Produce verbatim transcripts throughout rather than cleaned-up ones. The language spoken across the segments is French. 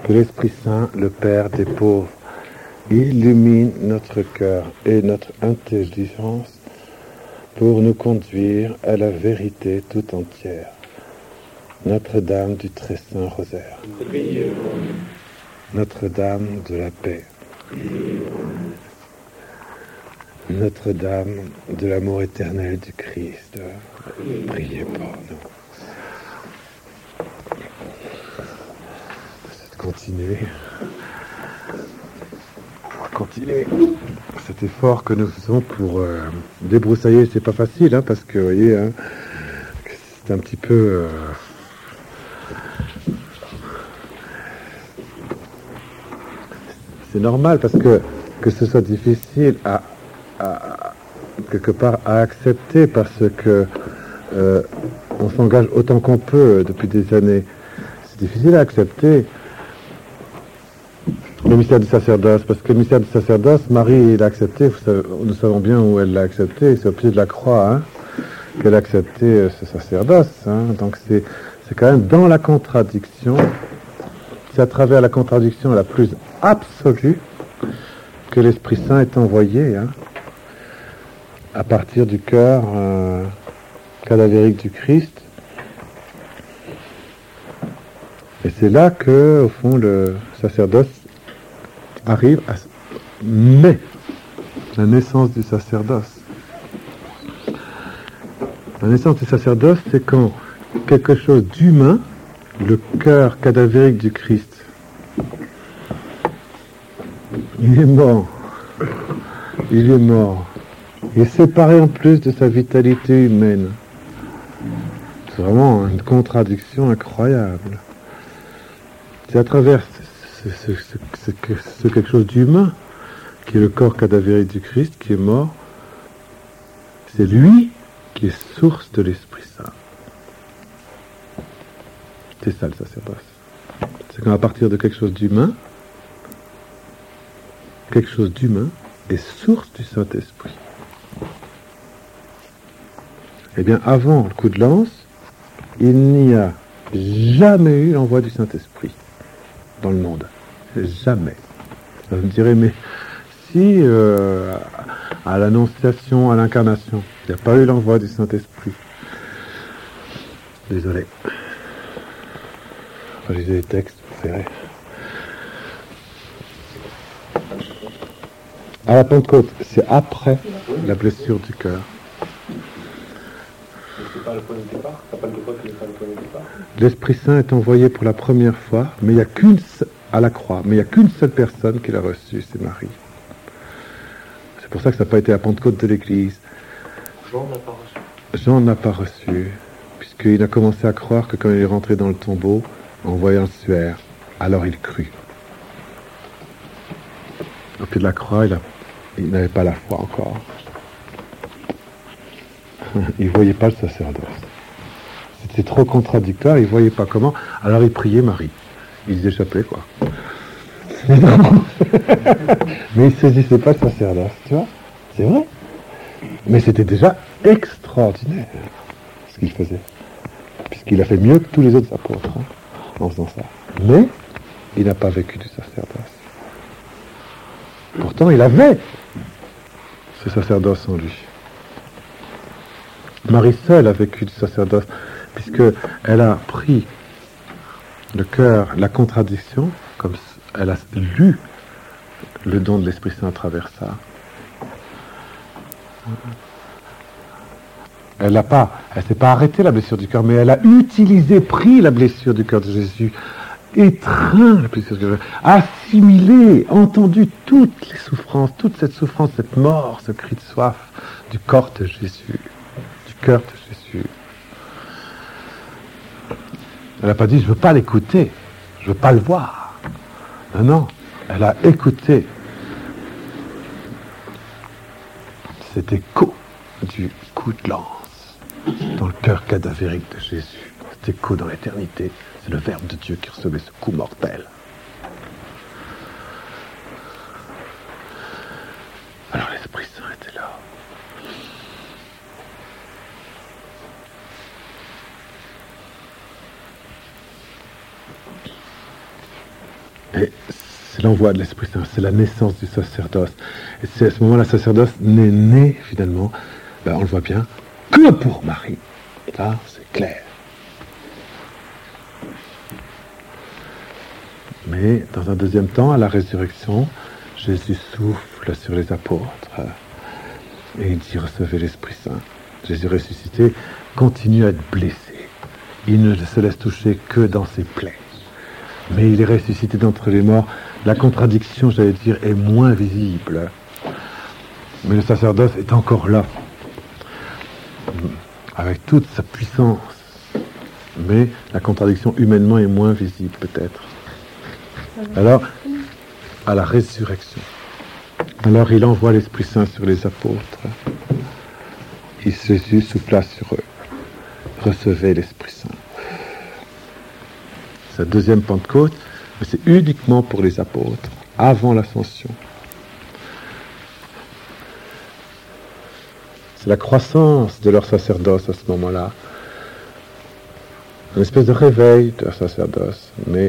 Que l'Esprit Saint, le Père des pauvres, illumine notre cœur et notre intelligence pour nous conduire à la vérité tout entière. Notre-Dame du très saint rosaire. Notre-Dame de la paix. Notre-Dame de l'amour éternel du Christ. Priez pour nous. Continuer. On va continuer cet effort que nous faisons pour euh, débroussailler. C'est pas facile, hein, parce que vous voyez, hein, c'est un petit peu. Euh, c'est normal parce que que ce soit difficile à, à quelque part à accepter parce que euh, on s'engage autant qu'on peut depuis des années. C'est difficile à accepter. Le mystère du sacerdoce, parce que le mystère du sacerdoce, Marie l'a accepté, nous savons bien où elle l'a accepté, c'est au pied de la croix hein, qu'elle a accepté ce sacerdoce. Hein, donc c'est, c'est quand même dans la contradiction, c'est à travers la contradiction la plus absolue que l'Esprit Saint est envoyé, hein, à partir du cœur euh, cadavérique du Christ. Et c'est là que, au fond, le sacerdoce arrive à mais la naissance du sacerdoce. La naissance du sacerdoce, c'est quand quelque chose d'humain, le cœur cadavérique du Christ, il est mort. Il est mort. Il est séparé en plus de sa vitalité humaine. C'est vraiment une contradiction incroyable. C'est à travers ce, ce, ce, ce, ce quelque chose d'humain, qui est le corps cadavérique du Christ, qui est mort. C'est lui qui est source de l'Esprit Saint. C'est ça le sacerdoce. C'est quand à partir de quelque chose d'humain, quelque chose d'humain est source du Saint-Esprit. Eh bien, avant le coup de lance, il n'y a jamais eu l'envoi du Saint-Esprit dans le monde. Jamais. Vous me direz, mais si euh, à l'Annonciation, à l'Incarnation, il n'y a pas eu l'envoi du Saint-Esprit. Désolé. Je lisais les textes, vous verrez. À la Pentecôte, c'est après la blessure du cœur. C'est pas le point de départ. T'as pas le droit que le point de départ. L'Esprit Saint est envoyé pour la première fois, mais il y a qu'une à la croix, mais il n'y a qu'une seule personne qui l'a reçu, c'est Marie. C'est pour ça que ça n'a pas été la Pentecôte de l'Église. Jean n'a pas reçu. Jean n'a pas reçu, puisqu'il a commencé à croire que quand il est rentré dans le tombeau, en voyant le suaire, alors il crut. Au pied de la croix, il, a, il n'avait pas la foi encore. Il ne voyait pas le sacerdoce. C'était trop contradictoire, il ne voyait pas comment. Alors il priait Marie. Il se échappait, quoi. Mais il ne saisissait pas le sacerdoce, tu vois. C'est vrai. Mais c'était déjà extraordinaire ce qu'il faisait. Puisqu'il a fait mieux que tous les autres apôtres hein, en faisant ça. Mais il n'a pas vécu du sacerdoce. Pourtant, il avait ce sacerdoce en lui. Marie seule a vécu du sacerdoce, puisqu'elle a pris le cœur, la contradiction, comme elle a lu le don de l'Esprit Saint à travers ça. Elle n'a pas, elle s'est pas arrêtée la blessure du cœur, mais elle a utilisé, pris la blessure du cœur de Jésus, étreint la blessure du cœur, assimilé, entendu toutes les souffrances, toute cette souffrance, cette mort, ce cri de soif du corps de Jésus. Cœur de Jésus. Elle n'a pas dit je veux pas l'écouter, je veux pas le voir. Non, non, elle a écouté cet écho du coup de lance dans le cœur cadavérique de Jésus. Cet écho dans l'éternité, c'est le Verbe de Dieu qui recevait ce coup mortel. Alors l'Esprit Saint était là. Et c'est l'envoi de l'Esprit Saint, c'est la naissance du sacerdoce. Et c'est à ce moment-là, le sacerdoce n'est né, finalement, ben, on le voit bien, que pour Marie. Ça, c'est clair. Mais dans un deuxième temps, à la résurrection, Jésus souffle sur les apôtres et il dit recevez l'Esprit Saint. Jésus ressuscité continue à être blessé. Il ne se laisse toucher que dans ses plaies. Mais il est ressuscité d'entre les morts. La contradiction, j'allais dire, est moins visible. Mais le sacerdoce est encore là, avec toute sa puissance. Mais la contradiction humainement est moins visible, peut-être. Alors, à la résurrection, alors il envoie l'Esprit Saint sur les apôtres. Et Jésus souffla sur eux. Recevez l'Esprit Saint. Sa deuxième Pentecôte, mais c'est uniquement pour les apôtres, avant l'ascension. C'est la croissance de leur sacerdoce à ce moment-là. Une espèce de réveil de leur sacerdoce, mais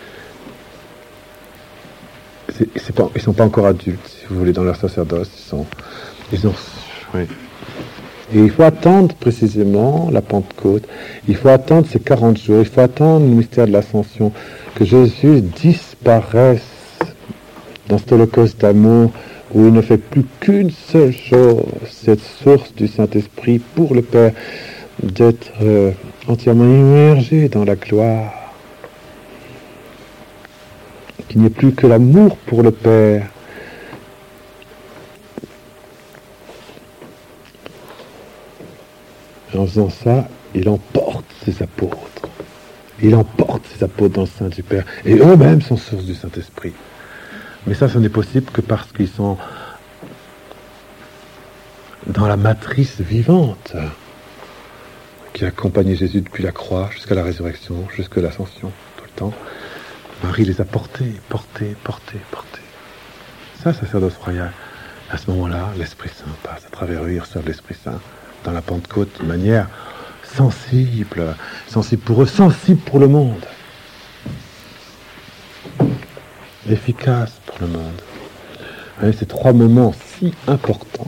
c'est, c'est pas, ils ne sont pas encore adultes, si vous voulez, dans leur sacerdoce. Ils sont, ils ont, oui. Et il faut attendre précisément la Pentecôte. Il faut attendre ces quarante jours. Il faut attendre le mystère de l'Ascension. Que Jésus disparaisse dans cet holocauste d'amour où il ne fait plus qu'une seule chose, cette source du Saint-Esprit pour le Père, d'être euh, entièrement immergé dans la gloire. Qu'il n'y ait plus que l'amour pour le Père. Et en faisant ça, il emporte ses apôtres. Il emporte ses apôtres dans le sein du Père. Et eux-mêmes sont source du Saint-Esprit. Mais ça, ce n'est possible que parce qu'ils sont dans la matrice vivante qui a accompagné Jésus depuis la croix jusqu'à la résurrection, jusqu'à l'ascension, tout le temps. Marie les a portés, portés, portés, portés. Ça, sacerdoce royal. À ce moment-là, l'Esprit Saint passe à travers eux, il reçoit l'Esprit Saint dans la Pentecôte de manière sensible, sensible pour eux, sensible pour le monde. Efficace pour le monde. Avec ces trois moments si importants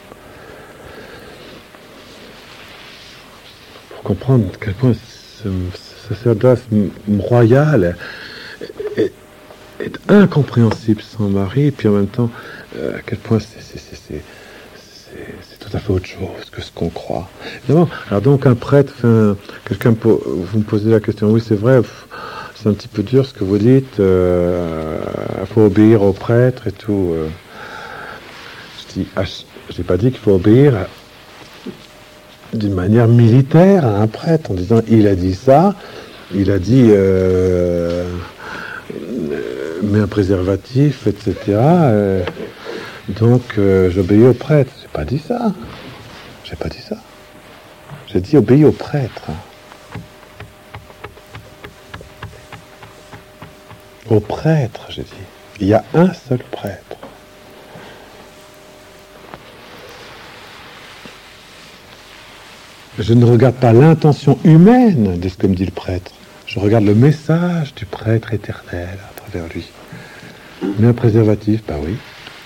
pour comprendre à quel point ce, ce sacerdoce royal est, est incompréhensible sans Marie, et puis en même temps, euh, à quel point c'est, c'est, c'est, c'est, c'est, c'est tout à fait autre chose que ce qu'on croit. Évidemment, alors donc un prêtre, enfin, quelqu'un, po- vous me posez la question, oui c'est vrai, pff, c'est un petit peu dur ce que vous dites, il euh, faut obéir au prêtre et tout. Euh. Je dis, ah, j'ai pas dit qu'il faut obéir d'une manière militaire à un prêtre, en disant, il a dit ça, il a dit, euh, mets un préservatif, et cetera. Euh, donc, euh, j'obéis au prêtre. J'ai pas dit ça. J'ai pas dit ça. J'ai dit, obéis au prêtre. Au prêtre, j'ai dit. Il y a un seul prêtre. Je ne regarde pas l'intention humaine de ce que me dit le prêtre. Je regarde le message du prêtre éternel à travers lui. Mais un préservatif, bah oui.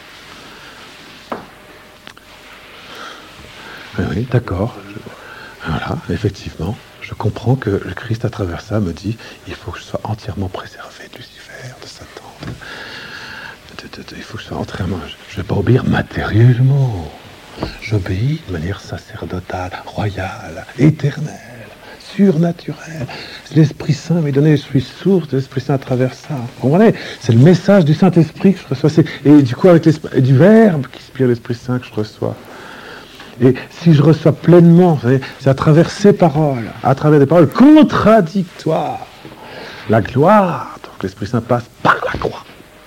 Oui, oui, d'accord. Je... Voilà, effectivement. Je comprends que le Christ, à travers ça, me dit il faut que je sois entièrement préservé de Lucifer, de Satan. De, de, de, il faut que je sois entièrement... Je ne vais pas obéir matériellement. J'obéis de manière sacerdotale, royale, éternelle, surnaturelle. L'Esprit Saint m'est donné, je suis source de l'Esprit Saint à travers ça. Vous comprenez ? C'est le message du Saint-Esprit que je reçois. C'est, et du coup, avec l'esprit, et du Verbe qui inspire l'Esprit Saint que je reçois. Et si je reçois pleinement, vous savez, c'est à travers ces paroles, à travers des paroles contradictoires. La gloire, donc l'Esprit Saint passe par la croix.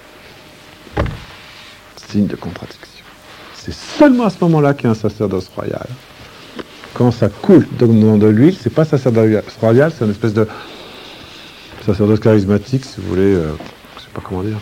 Signe de contradiction. C'est seulement à ce moment-là qu'il y a un sacerdoce royal. Quand ça coule dans de l'huile, c'est pas sacerdoce royal, c'est une espèce de sacerdoce charismatique, si vous voulez, euh, je sais pas comment dire.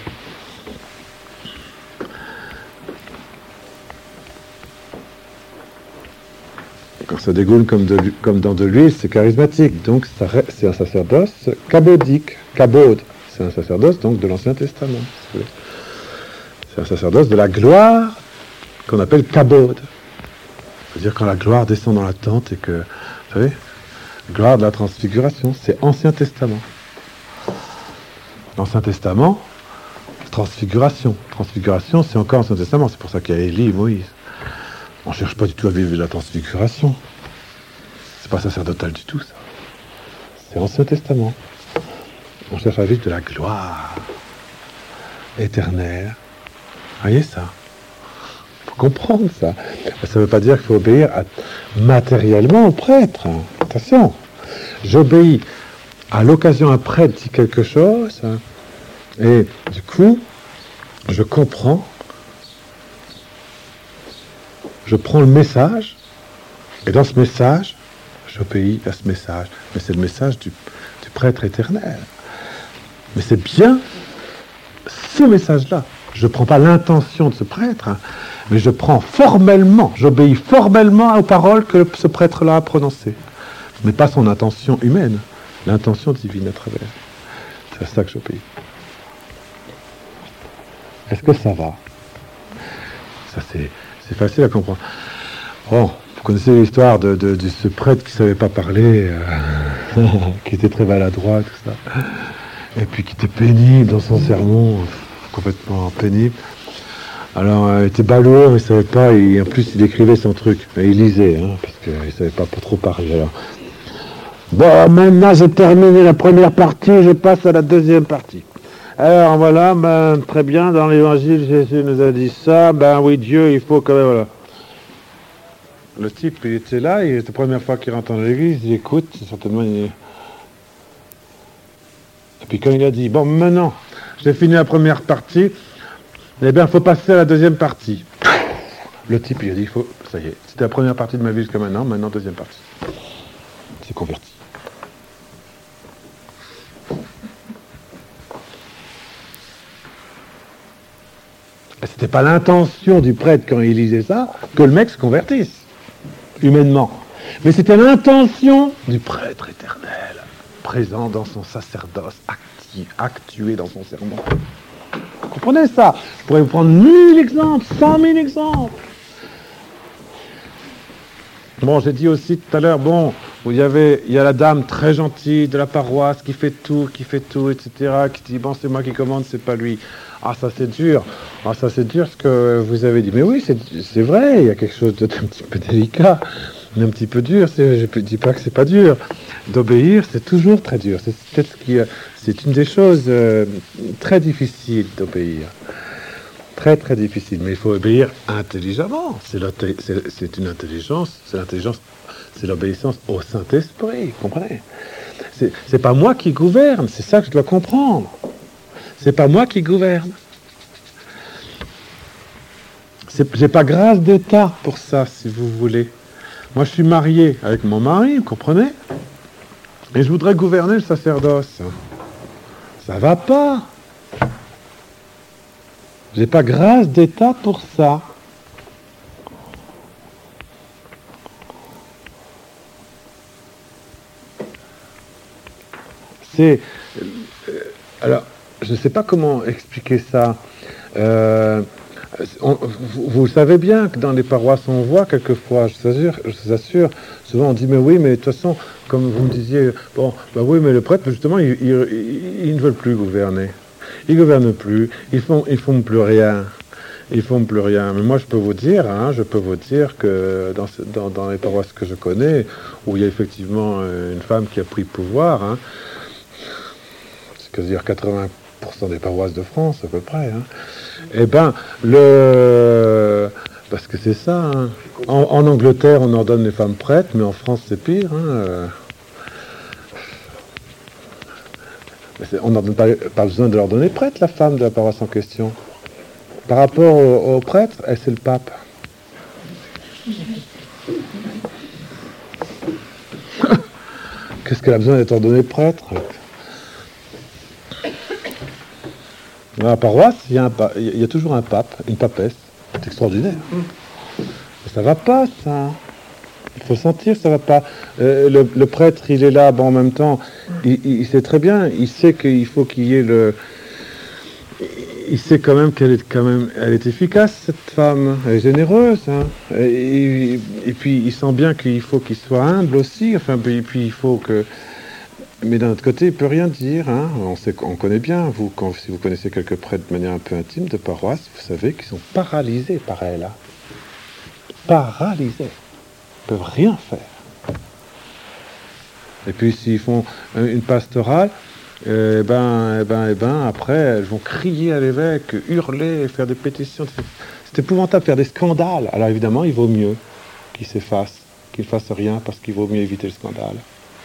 Quand ça dégoule comme, de, comme dans de l'huile, c'est charismatique. Donc ça, c'est un sacerdoce kabodique, kabod, C'est un sacerdoce donc de l'Ancien Testament. Si vous voulez. C'est un sacerdoce de la gloire qu'on appelle kabod. C'est-à-dire quand la gloire descend dans la tente et que, vous savez, gloire de la transfiguration, c'est Ancien Testament. L'Ancien Testament, transfiguration. Transfiguration, c'est encore Ancien Testament. C'est pour ça qu'il y a Élie et Moïse. On ne cherche pas du tout à vivre la transfiguration. C'est pas sacerdotal du tout, ça. C'est Ancien Testament. On cherche à vivre de la gloire éternelle. Vous voyez ça? Il faut comprendre ça. Ça ne veut pas dire qu'il faut obéir à, matériellement au prêtre. Attention. J'obéis à l'occasion, un prêtre dit quelque chose, et du coup, je comprends, je prends le message, et dans ce message, j'obéis à ce message. Mais c'est le message du, du prêtre éternel. Mais c'est bien ce message-là. Je ne prends pas l'intention de ce prêtre, hein, mais je prends formellement, j'obéis formellement aux paroles que ce prêtre-là a prononcées. Mais pas son intention humaine, l'intention divine à travers. C'est à ça que j'obéis. Est-ce que ça va? Ça, c'est, c'est facile à comprendre. Bon, vous connaissez l'histoire de, de, de ce prêtre qui ne savait pas parler, euh, qui était très maladroit, tout ça. Et puis qui était pénible dans son sermon, complètement pénible. Alors, euh, il était balourd, il ne savait pas, et en plus, il écrivait son truc. Et il lisait, hein, parce qu'il ne savait pas trop parler. Alors, bon, maintenant, j'ai terminé la première partie, je passe à la deuxième partie. Alors, voilà, ben, très bien, dans l'évangile, Jésus nous a dit ça, ben oui, Dieu, il faut quand même, voilà. Le type, il était là, et c'est la première fois qu'il rentre dans l'église, il écoute, certainement, il... Et puis quand il a dit, bon, maintenant, j'ai fini la première partie, eh bien, il faut passer à la deuxième partie. Le type, il a dit, il faut, ça y est, c'était la première partie de ma vie jusqu'à maintenant, maintenant, deuxième partie. Il s'est converti. Et c'était pas l'intention du prêtre, quand il lisait ça, que le mec se convertisse, humainement. Mais c'était l'intention du prêtre éternel, présent dans son sacerdoce, actif, actué dans son sermon. Vous comprenez ça? Je pourrais vous prendre mille exemples, cent mille exemples. Bon, j'ai dit aussi tout à l'heure, bon, il y avait, il y a la dame très gentille de la paroisse qui fait tout, qui fait tout, et cetera, qui dit, bon, c'est moi qui commande, c'est pas lui. Ah, ça c'est dur. Ah, ça c'est dur ce que vous avez dit. Mais oui, c'est, c'est vrai, il y a quelque chose d'un petit peu délicat, un petit peu dur. C'est, je ne dis pas que c'est pas dur. D'obéir, c'est toujours très dur. C'est peut-être ce qui, c'est une des choses euh, très difficiles d'obéir. Très très difficile. Mais il faut obéir intelligemment. C'est, c'est, c'est une intelligence. C'est l'intelligence. C'est l'obéissance au Saint-Esprit. Vous comprenez? C'est, c'est pas moi qui gouverne. C'est ça que je dois comprendre. C'est pas moi qui gouverne. C'est, j'ai pas grâce d'État pour ça, si vous voulez. Moi, je suis marié avec mon mari, vous comprenez? Et je voudrais gouverner le sacerdoce. Ça va pas. J'ai pas grâce d'État pour ça. C'est... Alors, je ne sais pas comment expliquer ça. Euh, on, vous, vous savez bien que dans les paroisses, on voit quelquefois, je vous assure, je vous assure, souvent on dit, mais oui, mais de toute façon, comme vous me disiez, bon, bah oui, mais le prêtre, justement, ils, ils, ils, ils ne veulent plus gouverner. Ils ne gouvernent plus, ils font, ils font plus rien. Ils font plus rien. Mais moi, je peux vous dire, hein, je peux vous dire que dans, dans, dans les paroisses que je connais, où il y a effectivement une femme qui a pris le pouvoir, hein, c'est-à-dire quatre-vingts pour cent des paroisses de France, à peu près, hein, eh ben, le... Parce que c'est ça, hein. En, en Angleterre, on ordonne les femmes prêtres, mais en France, c'est pire, hein. On n'a pas, pas besoin de leur donner prêtre, la femme de la paroisse en question. Par rapport au, au prêtre, eh, c'est le pape. Qu'est-ce qu'elle a besoin d'être ordonnée prêtre? Dans la paroisse, il y, a un, il y a toujours un pape, une papesse. C'est extraordinaire. Mais ça va pas, ça. Il faut sentir, ça va pas. Euh, le, le prêtre, il est là, bon, en même temps, il, il, il sait très bien, il sait qu'il faut qu'il y ait le... Il sait quand même qu'elle est quand même, elle est efficace, cette femme, elle est généreuse, hein. Et, et puis il sent bien qu'il faut qu'il soit humble aussi, enfin, et puis il faut que... Mais d'un autre côté, il peut rien dire, hein. On sait, on connaît bien, vous, quand, si vous connaissez quelques prêtres de manière un peu intime de paroisse, vous savez qu'ils sont paralysés par elle, hein. Paralysés. Ils peuvent rien faire. Et puis s'ils font une pastorale, euh, eh ben, eh ben, eh ben, après, elles vont crier à l'évêque, hurler, faire des pétitions. C'est épouvantable, faire des scandales. Alors évidemment, il vaut mieux qu'il s'efface, qu'il fasse rien, parce qu'il vaut mieux éviter le scandale.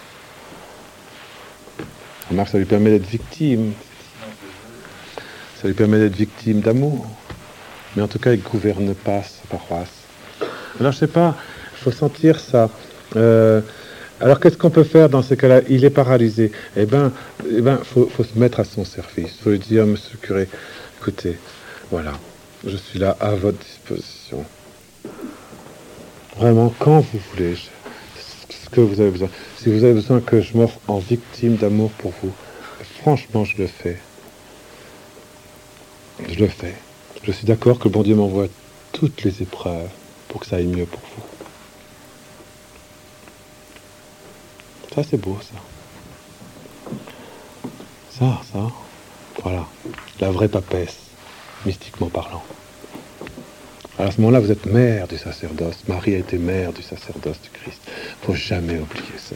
Remarque, ça lui permet d'être victime. Ça lui permet d'être victime d'amour. Mais en tout cas, il ne gouverne pas sa paroisse. Alors, je sais pas, il faut sentir ça. Euh, alors, qu'est-ce qu'on peut faire dans ces cas-là? Il est paralysé. Eh bien, eh ben, faut, faut se mettre à son service. Il faut lui dire, monsieur le curé, écoutez, voilà, je suis là à votre disposition. Vraiment, quand vous voulez, je, ce que vous avez besoin. Si vous avez besoin que je m'offre en victime d'amour pour vous, franchement, je le fais. Je le fais. Je suis d'accord que le bon Dieu m'envoie toutes les épreuves pour que ça aille mieux pour vous. Ça, c'est beau, ça. Ça, ça, voilà. La vraie papesse, mystiquement parlant. Alors à ce moment-là, vous êtes mère du sacerdoce. Marie a été mère du sacerdoce du Christ. Il ne faut jamais oublier ça.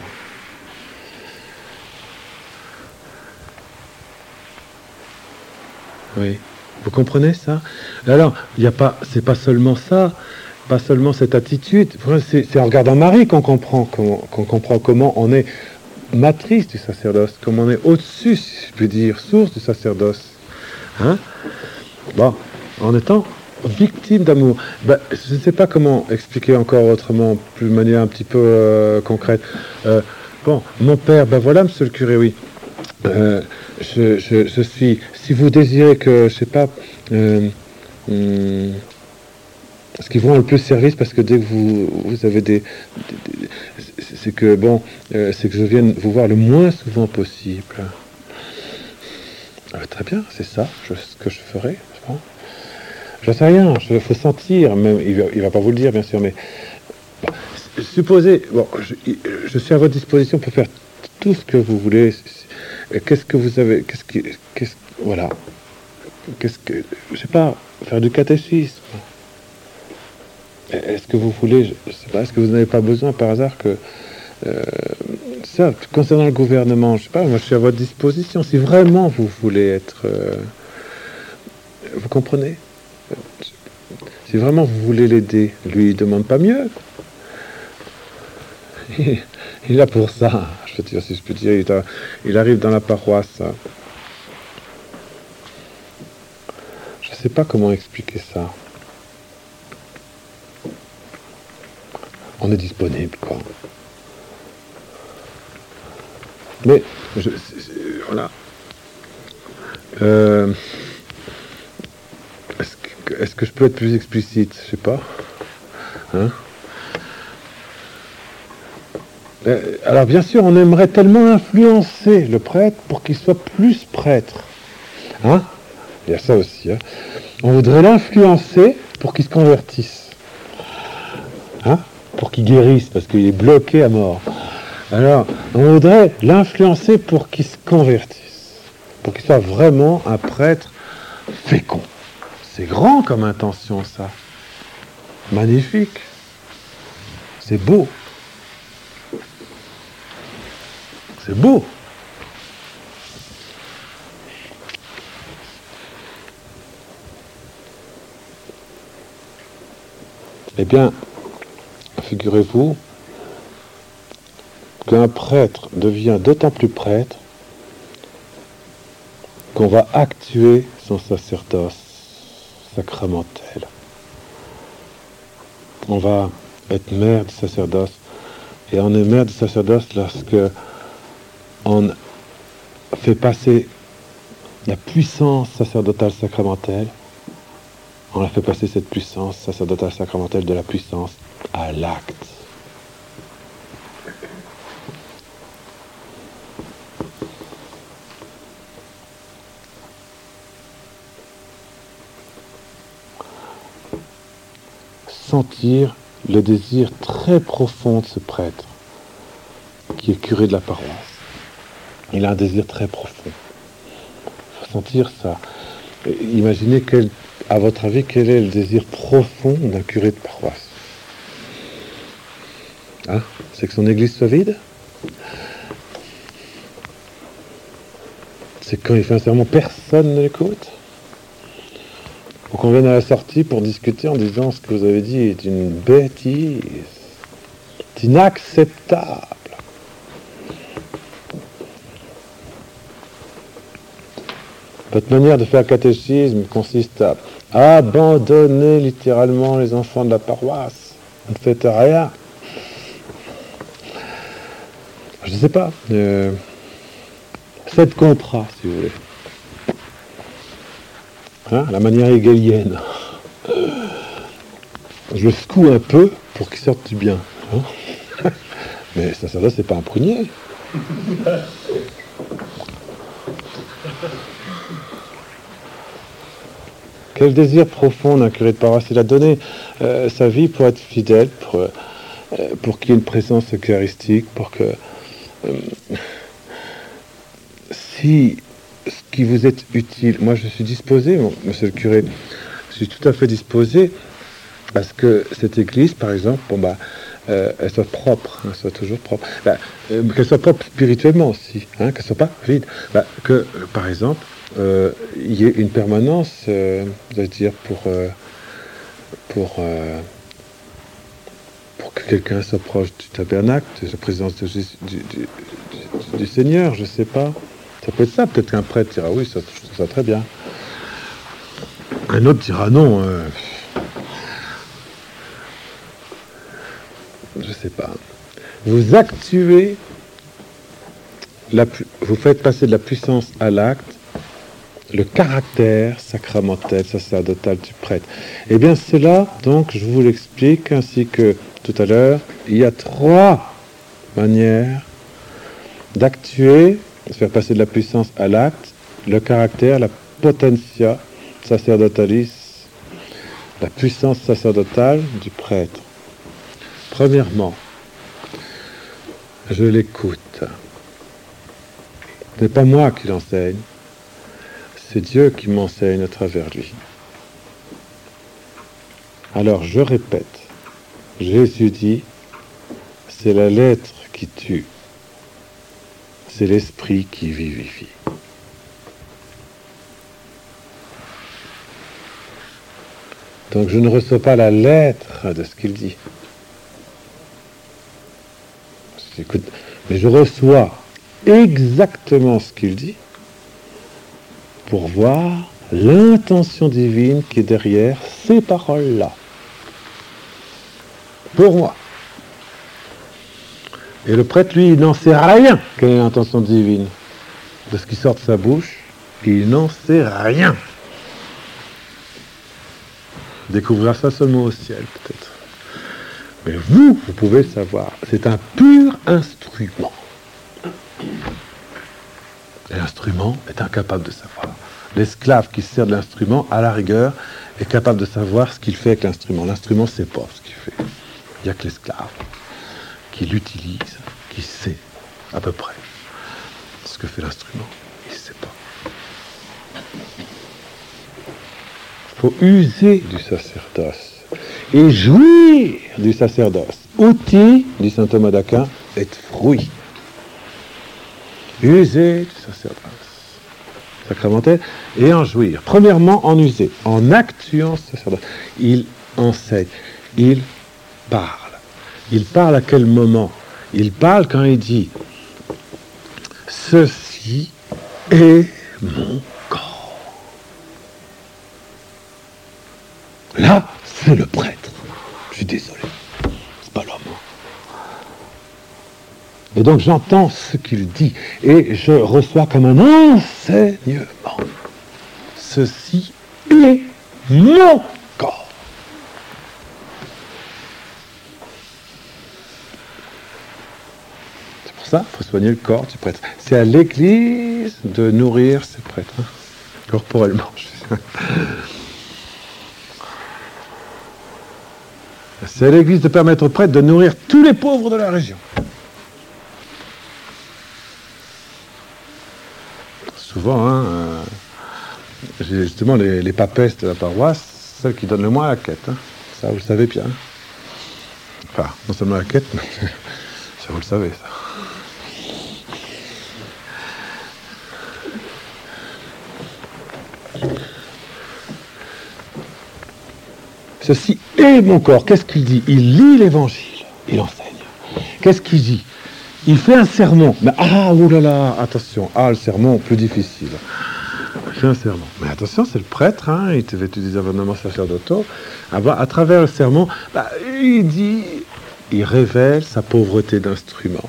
Oui. Vous comprenez ça? Alors, il y a pas, c'est pas seulement ça, pas seulement cette attitude. C'est, c'est en regardant Marie qu'on comprend comment, qu'on comprend comment on est matrice du sacerdoce, comment on est au-dessus, si je puis dire, source du sacerdoce. Hein? Bon, en étant victime d'amour. Ben, je ne sais pas comment expliquer encore autrement, plus de manière un petit peu euh, concrète. Euh, bon, mon père, ben voilà, monsieur le curé, oui. Euh, je, je, je suis... Si vous désirez que, je sais pas... Euh, hum, ce qui vous rend le plus service, parce que dès que vous, vous avez des... des, des c'est que, bon, euh, c'est que je vienne vous voir le moins souvent possible. Euh, très bien, c'est ça, je, ce que je ferai. Je ne sais rien, il faut sentir, même, il ne va, va pas vous le dire, bien sûr, mais... Bon, supposez... Bon, je, je suis à votre disposition pour faire tout ce que vous voulez. Qu'est-ce que vous avez... Qu'est-ce que... Qu'est-ce, voilà. Qu'est-ce que... Je sais pas, faire du catéchisme. Est-ce que vous voulez... Je sais pas, est-ce que vous n'avez pas besoin, par hasard, que... Euh, ça, concernant le gouvernement, je sais pas, moi je suis à votre disposition. Si vraiment vous voulez être... Euh, vous comprenez? Si vraiment vous voulez l'aider, lui, il ne demande pas mieux. Il, il est là pour ça, je veux dire, si je peux dire, il, a, il arrive dans la paroisse. Je ne sais pas comment expliquer ça. On est disponible, quoi. Mais, je, voilà. Euh, est-ce que, est-ce que je peux être plus explicite? Je sais pas. Hein? Euh, alors, bien sûr, on aimerait tellement influencer le prêtre pour qu'il soit plus prêtre. Hein? Il y a ça aussi. Hein? On voudrait l'influencer pour qu'il se convertisse. Hein? Pour qu'il guérisse, parce qu'il est bloqué à mort. Alors, on voudrait l'influencer pour qu'il se convertisse, pour qu'il soit vraiment un prêtre fécond. C'est grand comme intention, ça. Magnifique. C'est beau. C'est beau. Eh bien, figurez-vous qu'un prêtre devient d'autant plus prêtre qu'on va actuer son sacerdoce sacramentel. On va être mère du sacerdoce, et on est mère du sacerdoce lorsque on fait passer la puissance sacerdotale sacramentelle, on a fait passer cette puissance sacerdotale sacramentelle de la puissance à l'acte. sentir le désir très profond de ce prêtre, qui est curé de la paroisse. Il a un désir très profond. Il faut sentir ça. Imaginez, quel, à votre avis, quel est le désir profond d'un curé de paroisse? Hein? C'est que son église soit vide? C'est quand il fait un sermon, personne ne l'écoute? Ou qu'on vienne à la sortie pour discuter en disant ce que vous avez dit est une bêtise, c'est inacceptable. Votre manière de faire le catéchisme consiste à abandonner littéralement les enfants de la paroisse. Vous ne faites rien. Je ne sais pas. Euh, faites contrat, si vous voulez. Hein, la manière hegelienne. Je le secoue un peu pour qu'il sorte du bien. Hein. Mais ça, ça là, c'est pas un prunier. Quel désir profond d'un curé de paroisse il a donné euh, sa vie pour être fidèle, pour, euh, pour qu'il y ait une présence eucharistique, pour que euh, si ce qui vous est utile, moi je suis disposé, bon, monsieur le curé, je suis tout à fait disposé à ce que cette église, par exemple, bon bah, euh, elle soit propre, hein, soit toujours propre, bah, euh, qu'elle soit propre spirituellement aussi, hein, qu'elle soit pas vide, bah, que euh, par exemple, Euh, il y ait une permanence, euh, je veux dire, pour, euh, pour, euh, pour que quelqu'un s'approche du tabernacle, de la présence de Jésus, du, du, du, du Seigneur, je ne sais pas. Ça peut être ça, peut-être qu'un prêtre dira oui, ça, ça très bien. Un autre dira non. Euh, je ne sais pas. Vous actuez, la, vous faites passer de la puissance à l'acte, le caractère sacramentel, sacerdotal du prêtre. Eh bien, c'est là, donc, je vous l'explique, ainsi que tout à l'heure, il y a trois manières d'actuer, de faire passer de la puissance à l'acte, le caractère, la potentia sacerdotalis, la puissance sacerdotale du prêtre. Premièrement, je l'écoute. Ce n'est pas moi qui l'enseigne, c'est Dieu qui m'enseigne à travers lui. Alors, je répète, Jésus dit, c'est la lettre qui tue, c'est l'esprit qui vivifie. Donc, je ne reçois pas la lettre de ce qu'il dit. Écoute, mais je reçois exactement ce qu'il dit, pour voir l'intention divine qui est derrière ces paroles-là. Pour moi. Et le prêtre, lui, il n'en sait rien quelle est l'intention divine de ce qui sort de sa bouche. Il n'en sait rien. Il découvrira ça seulement au ciel, peut-être. Mais vous, vous pouvez le savoir. C'est un pur instrument. Et l'instrument est incapable de savoir. L'esclave qui se sert de l'instrument, à la rigueur, est capable de savoir ce qu'il fait avec l'instrument. L'instrument, c'est pas ce qu'il fait. Il n'y a que l'esclave qui l'utilise, qui sait à peu près ce que fait l'instrument. Il ne sait pas. Il faut user du sacerdoce et jouir du sacerdoce. Outil, dit saint Thomas d'Aquin, est fruit. User du sacerdoce sacramentel et en jouir. Premièrement, en user, en actuant ce sacerdoce. Il enseigne, il parle. Il parle à quel moment? Il parle quand il dit « Ceci est mon corps ». Là, c'est le prêtre. Je suis désolé, c'est pas l'homme. Et donc j'entends ce qu'il dit et je reçois comme un enseignement. Ceci est mon corps. C'est pour ça qu'il faut soigner le corps du prêtre. C'est à l'Église de nourrir ses prêtres, hein, corporellement. C'est l'Église de permettre aux prêtres de nourrir tous les pauvres de la région. Souvent, hein, euh, j'ai justement les, les papesses de la paroisse, celles qui donnent le moins la quête. Hein. Ça, vous le savez bien. Enfin, non seulement la quête, mais ça, vous le savez, ça. Ceci est mon corps. Qu'est-ce qu'il dit? Il lit l'évangile. Il enseigne. Qu'est-ce qu'il dit? Il fait un sermon. Mais ah, oulala, attention. Ah, le sermon, plus difficile. Il fait un sermon. Mais attention, c'est le prêtre, hein, il était vêtu des ornements sacerdotaux. Ah bah, à travers le sermon, bah, il dit, il révèle sa pauvreté d'instrument.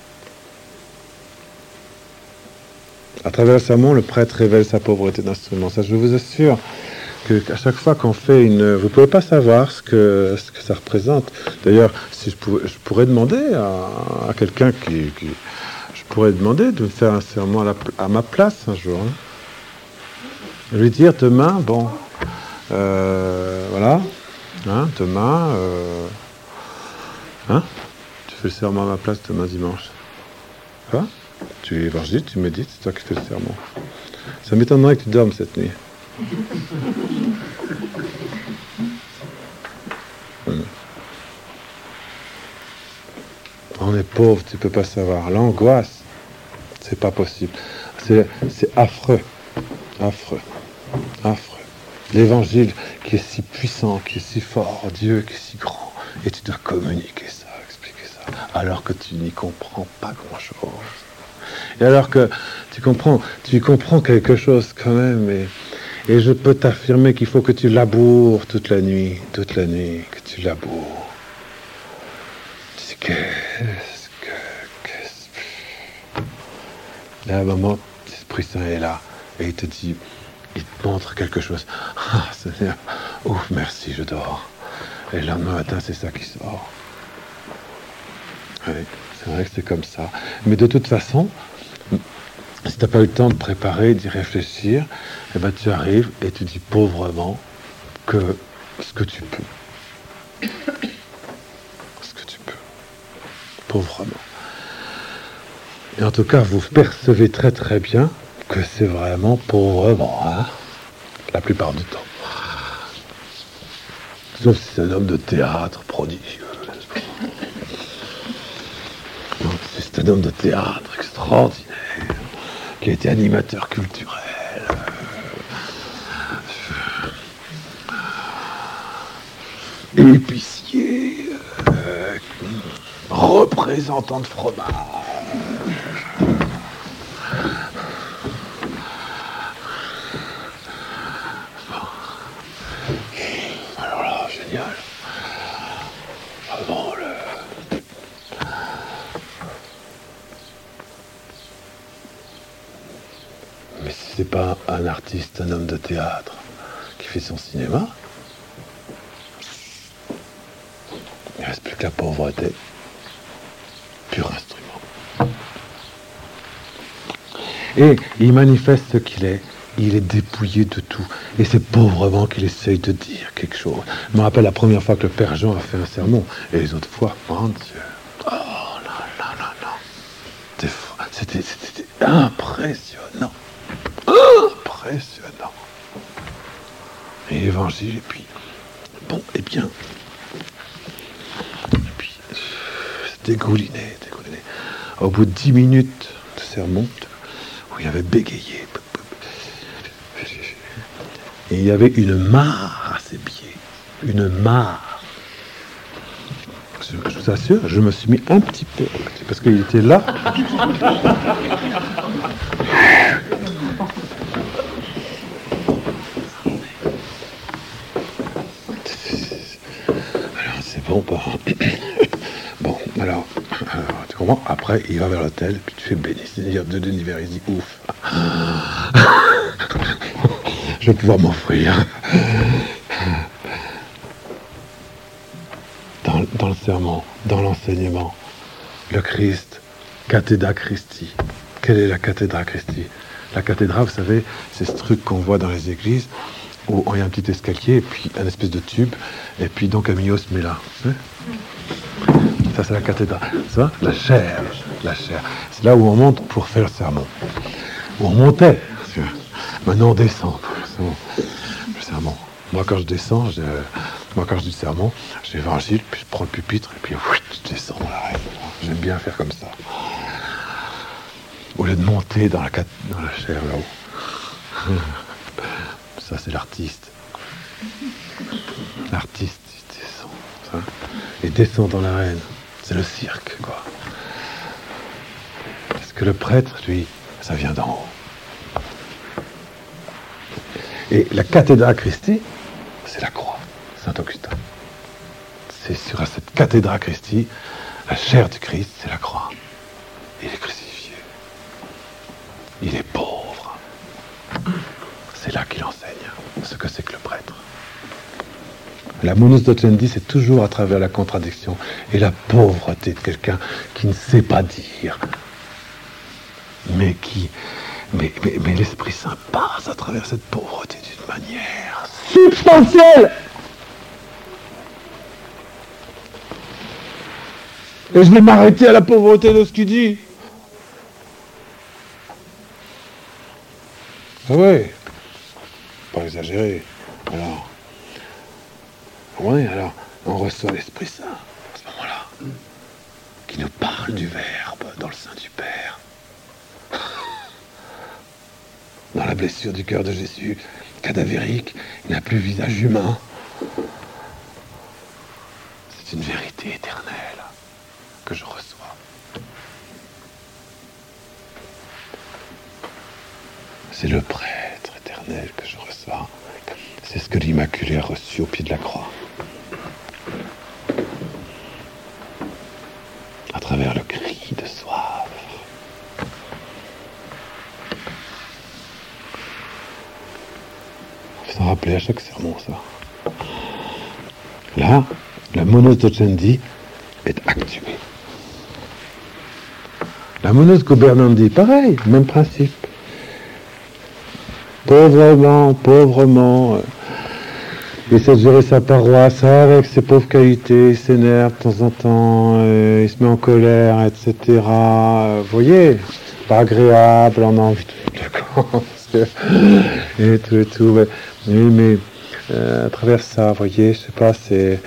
À travers le sermon, le prêtre révèle sa pauvreté d'instrument. Ça, je vous assure qu'à chaque fois qu'on fait une... Vous ne pouvez pas savoir ce que, ce que ça représente. D'ailleurs, si je, pouvais, je pourrais demander à, à quelqu'un qui, qui... Je pourrais demander de me faire un sermon à, la, à ma place un jour. Hein. Lui dire demain, bon, euh, voilà, hein, demain, euh, hein, tu fais le sermon à ma place demain dimanche. Quoi? Tu es évangile, tu médites, c'est toi qui fais le sermon. Ça m'étonnerait que tu dormes cette nuit. On est pauvre, tu peux pas savoir. L'angoisse, c'est pas possible. C'est, c'est affreux, affreux, affreux. L'évangile qui est si puissant, qui est si fort, Dieu qui est si grand, et tu dois communiquer ça, expliquer ça, alors que tu n'y comprends pas grand-chose. Et alors que tu comprends, tu y comprends quelque chose quand même, et, et je peux t'affirmer qu'il faut que tu laboures toute la nuit, toute la nuit, que tu laboures. Tu dis, qu'est-ce que, qu'est-ce que... Et à un moment, l'Esprit Saint est là, et il te dit, il te montre quelque chose. Ah, Seigneur, ouf, merci, je dors. Et le lendemain matin, c'est ça qui sort. Oui, c'est vrai que c'est comme ça. Mais de toute façon, si tu n'as pas eu le temps de préparer, d'y réfléchir, eh ben tu arrives et tu dis pauvrement que ce que tu peux. Ce que tu peux. Pauvrement. Et en tout cas, vous percevez très très bien que c'est vraiment pauvrement, hein, la plupart du temps. Sauf si c'est un homme de théâtre prodigieux. Si c'est un homme de théâtre extraordinaire, qui a été animateur culturel, euh, épicier, euh, représentant de fromage. Alors là, génial. Vraiment, le... Mais si c'est pas un artiste, un homme de théâtre qui fait son cinéma, il reste plus que la pauvreté, pur instrument. Et il manifeste ce qu'il est. Il est dépouillé de tout. Et c'est pauvrement qu'il essaye de dire quelque chose. Je me rappelle la première fois que le Père Jean a fait un sermon, et les autres fois, mon Dieu, oh là là là là, c'était, c'était impressionnant. Impressionnant. Et l'évangile, et puis, bon, et bien, et puis, dégouliné, dégouliné. Au bout de dix minutes de sermon, où il avait bégayé, et il y avait une mare à ses pieds, une mare. Je, je vous assure, je me suis mis un petit peu, parce qu'il était là. Alors, c'est bon, bon. Bon, alors, alors, tu comprends? Après, il va vers l'hôtel, puis tu fais béni, Seigneur de l'univers, il dit ouf. Je vais pouvoir m'offrir. Dans, dans le sermon, dans l'enseignement, le Christ, Cathedra Christi. Quelle est la Cathedra Christi? La cathédrale, vous savez, c'est ce truc qu'on voit dans les églises, où il y a un petit escalier, et puis un espèce de tube, et puis donc Camillo se met là. Hein? Ça, c'est la cathédrale. Ça, la chaire. La chaire. C'est là où on monte pour faire le sermon. Où on montait. Parce que maintenant, on descend. Le sermon. Moi, quand je descends, je, moi, quand je dis sermon, je l'évangile, puis je prends le pupitre, et puis oui, je descends dans l'arène. J'aime bien faire comme ça. Au lieu de monter dans la, cat... dans la chaire là-haut. Ça, c'est l'artiste. L'artiste, il descend. Ça. Il descend dans l'arène. C'est le cirque, quoi. Parce que le prêtre, lui, ça vient d'en haut. Et la cathédrale Christi, c'est la croix, Saint-Augustin. C'est sur cette cathédrale Christi, la chair du Christ, c'est la croix. Il est crucifié. Il est pauvre. C'est là qu'il enseigne ce que c'est que le prêtre. La Monos Docendi, c'est toujours à travers la contradiction et la pauvreté de quelqu'un qui ne sait pas dire, mais qui, mais, mais, mais l'Esprit Saint passe à travers cette pauvreté d'une manière substantielle. Et je vais m'arrêter à la pauvreté de ce qu'il dit. Ah ouais, pas exagérer. Alors. Oui, alors, on reçoit l'Esprit Saint, à ce moment-là, qui nous parle du Verbe dans le sein du Père. Dans la blessure du cœur de Jésus, cadavérique, il n'a plus visage humain. C'est une vérité éternelle que je reçois. C'est le prêtre éternel que je reçois. C'est ce que l'Immaculée a reçu au pied de la croix. À travers le cri de soif. Il faut s'en rappeler à chaque sermon, ça. Là, la Monos Docendi est actuée. La Monos Gobernandi, pareil, même principe. Pauvrement, pauvrement, euh, il essaie de gérer sa paroisse avec ses pauvres qualités, il s'énerve de temps en temps, euh, il se met en colère, et cetera. Euh, vous voyez, pas agréable, on a envie de le et tout et tout. Mais, oui, mais euh, à travers ça, vous voyez, je sais pas, c'est...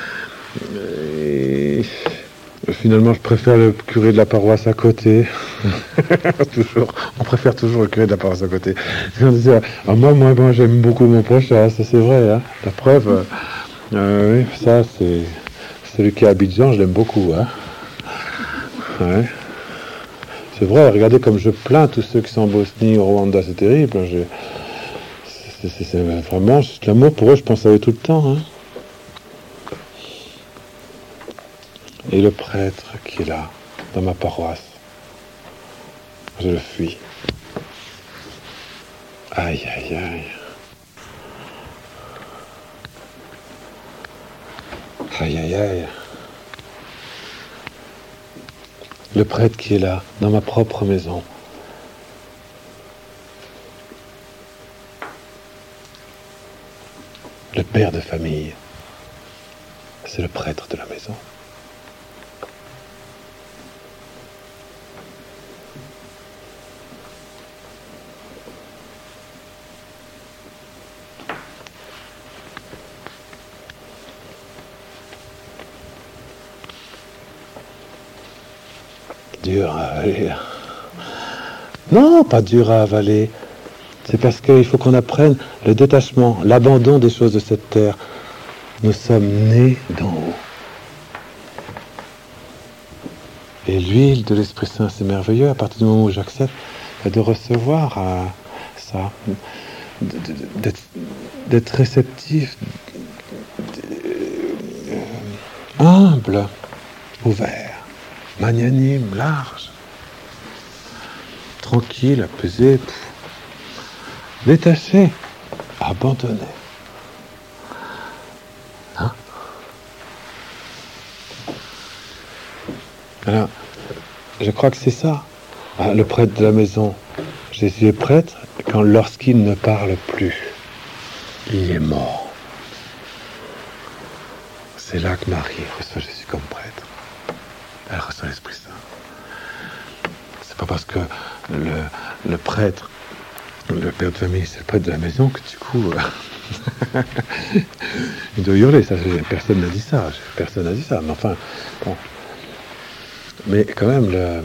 Euh, Finalement, je préfère le curé de la paroisse à côté. toujours, on préfère toujours le curé de la paroisse à côté. Ah, moi, moi, moi, j'aime beaucoup mon prochain, ça c'est vrai. Hein. La preuve, euh, oui, ça c'est celui qui est à Abidjan, je l'aime beaucoup. Hein. Ouais. C'est vrai, regardez comme je plains tous ceux qui sont en Bosnie, au Rwanda, c'est terrible. Je... C'est, c'est, c'est vraiment l'amour pour eux, je pense à eux tout le temps. Hein. Et le prêtre qui est là, dans ma paroisse, je le fuis. Aïe, aïe, aïe. Aïe, aïe, aïe. Le prêtre qui est là, dans ma propre maison. Le père de famille, c'est le prêtre de la maison. Dur à avaler. Non, pas dur à avaler. C'est parce qu'il faut qu'on apprenne le détachement, l'abandon des choses de cette terre. Nous sommes nés d'en haut. Et l'huile de l'Esprit Saint, c'est merveilleux à partir du moment où j'accepte de recevoir euh, ça, d'être, d'être réceptif, humble, ouvert. Magnanime, large, tranquille, apaisé, pff, détaché, abandonné. Hein? Alors, je crois que c'est ça. Ah, le prêtre de la maison, Jésus est prêtre quand lorsqu'il ne parle plus. il est mort. C'est là que Marie reçoit Jésus comme prêtre. Elle reçoit l'Esprit Saint. C'est pas parce que le, le prêtre, le père de famille, c'est le prêtre de la maison que du coup, euh, il doit hurler. Ça, personne n'a dit ça. Personne n'a dit ça. Mais enfin, bon. Mais quand même, le...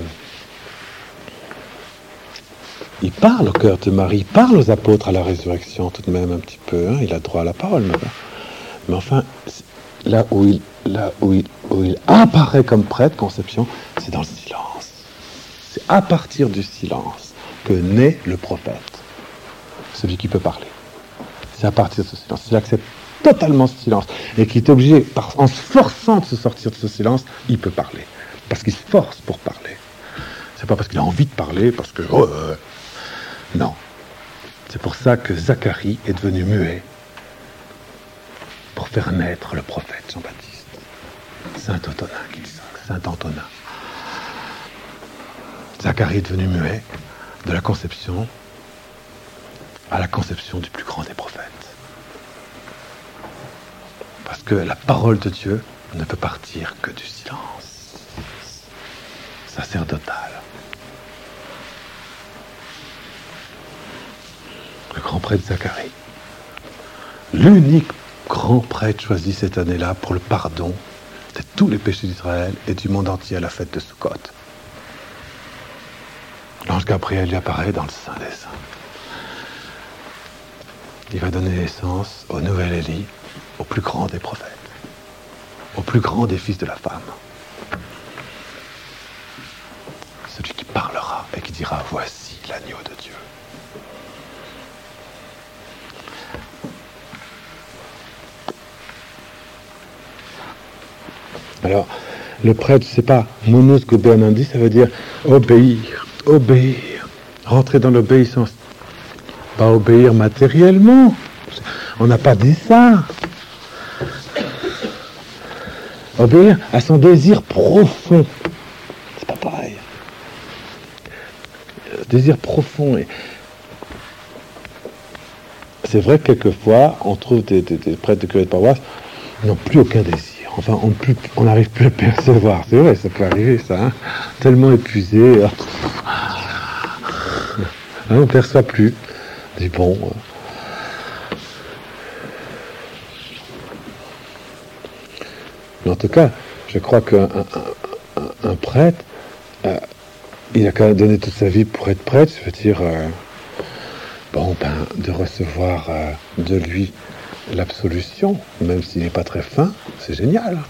il parle au cœur de Marie, il parle aux apôtres à la résurrection, tout de même un petit peu. Hein, il a droit à la parole, mais, mais enfin, là où il, là où il, où il apparaît comme prêtre, Conception, c'est dans le silence. C'est à partir du silence que naît le prophète, celui qui peut parler. C'est à partir de ce silence. S'il accepte totalement ce silence et qu'il est obligé, par, en se forçant de se sortir de ce silence, il peut parler. Parce qu'il se force pour parler. C'est pas parce qu'il a envie de parler, parce que... Oh, euh, non. C'est pour ça que Zacharie est devenu muet. Pour faire naître le prophète Jean-Baptiste. Saint Antonin, qu'il dit ça. Saint Antonin. Zacharie est devenu muet de la conception à la conception du plus grand des prophètes. Parce que la parole de Dieu ne peut partir que du silence sacerdotal. Le grand prêtre Zacharie, l'unique grand prêtre choisi cette année-là pour le pardon de tous les péchés d'Israël et du monde entier à la fête de Sukkot. L'ange Gabriel lui apparaît dans le Saint des Saints. Il va donner naissance au nouvel Élie, au plus grand des prophètes, au plus grand des fils de la femme. Celui qui parlera et qui dira « Voici l'agneau de Dieu ». Alors, le prêtre, c'est pas « Monos gobernandi », ça veut dire « obéir », « obéir », rentrer dans l'obéissance. Pas obéir matériellement. On n'a pas dit ça. Obéir à son désir profond. C'est pas pareil. Désir profond. Et c'est vrai que quelquefois, on trouve des, des, des prêtres de curés de paroisse qui n'ont plus aucun désir. Enfin, on n'arrive plus à le percevoir. C'est vrai, ça peut arriver, ça. Hein, tellement épuisé. On ne perçoit plus. On dit bon. Mais en tout cas, je crois qu'un un, un, un prêtre, euh, il a quand même donné toute sa vie pour être prêtre. Je veux dire, euh, bon, ben, de recevoir euh, de lui l'absolution, même s'il n'est pas très fin, c'est génial.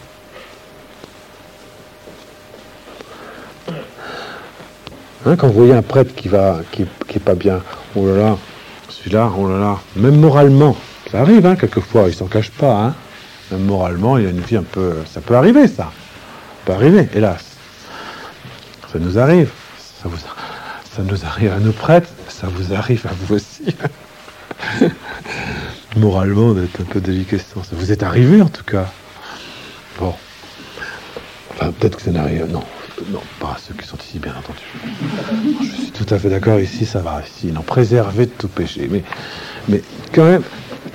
Hein, quand vous voyez un prêtre qui va, qui, qui est pas bien, oh là là, celui-là, oh là là, même moralement, ça arrive, hein, quelquefois, il s'en cache pas, hein. Même moralement, il a une vie un peu, ça peut arriver, ça, ça peut arriver, hélas, ça nous arrive, ça vous, ça nous arrive à nos prêtres, ça vous arrive à vous aussi. Moralement, d'être un peu déliquescent, ça vous est arrivé en tout cas. Bon, enfin peut-être que ça n'arrive, non. Non, pas ceux qui sont ici, bien entendu. Je suis tout à fait d'accord, ici, ça va. Ici, ils ont préservé de tout péché. Mais, mais quand même,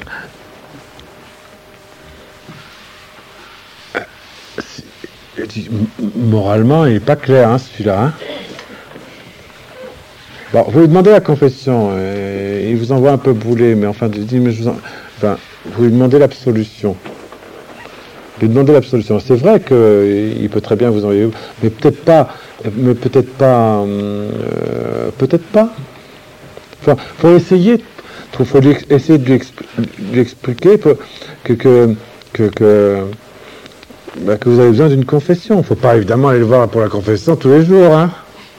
euh, si, moralement, il n'est pas clair, hein, celui-là. Hein. Bon, vous lui demandez la confession, euh, il vous envoie un peu bouler, mais enfin, je dis, mais je vous en... enfin, vous lui demandez l'absolution. Lui demander l'absolution. C'est vrai qu'il peut très bien vous envoyer, mais peut-être pas, mais peut-être pas, euh, peut-être pas. Enfin, faut essayer, faut lui, essayer de lui, expl- lui expliquer que que que, que, que, bah, que vous avez besoin d'une confession. Il ne faut pas évidemment aller le voir pour la confession tous les jours, hein.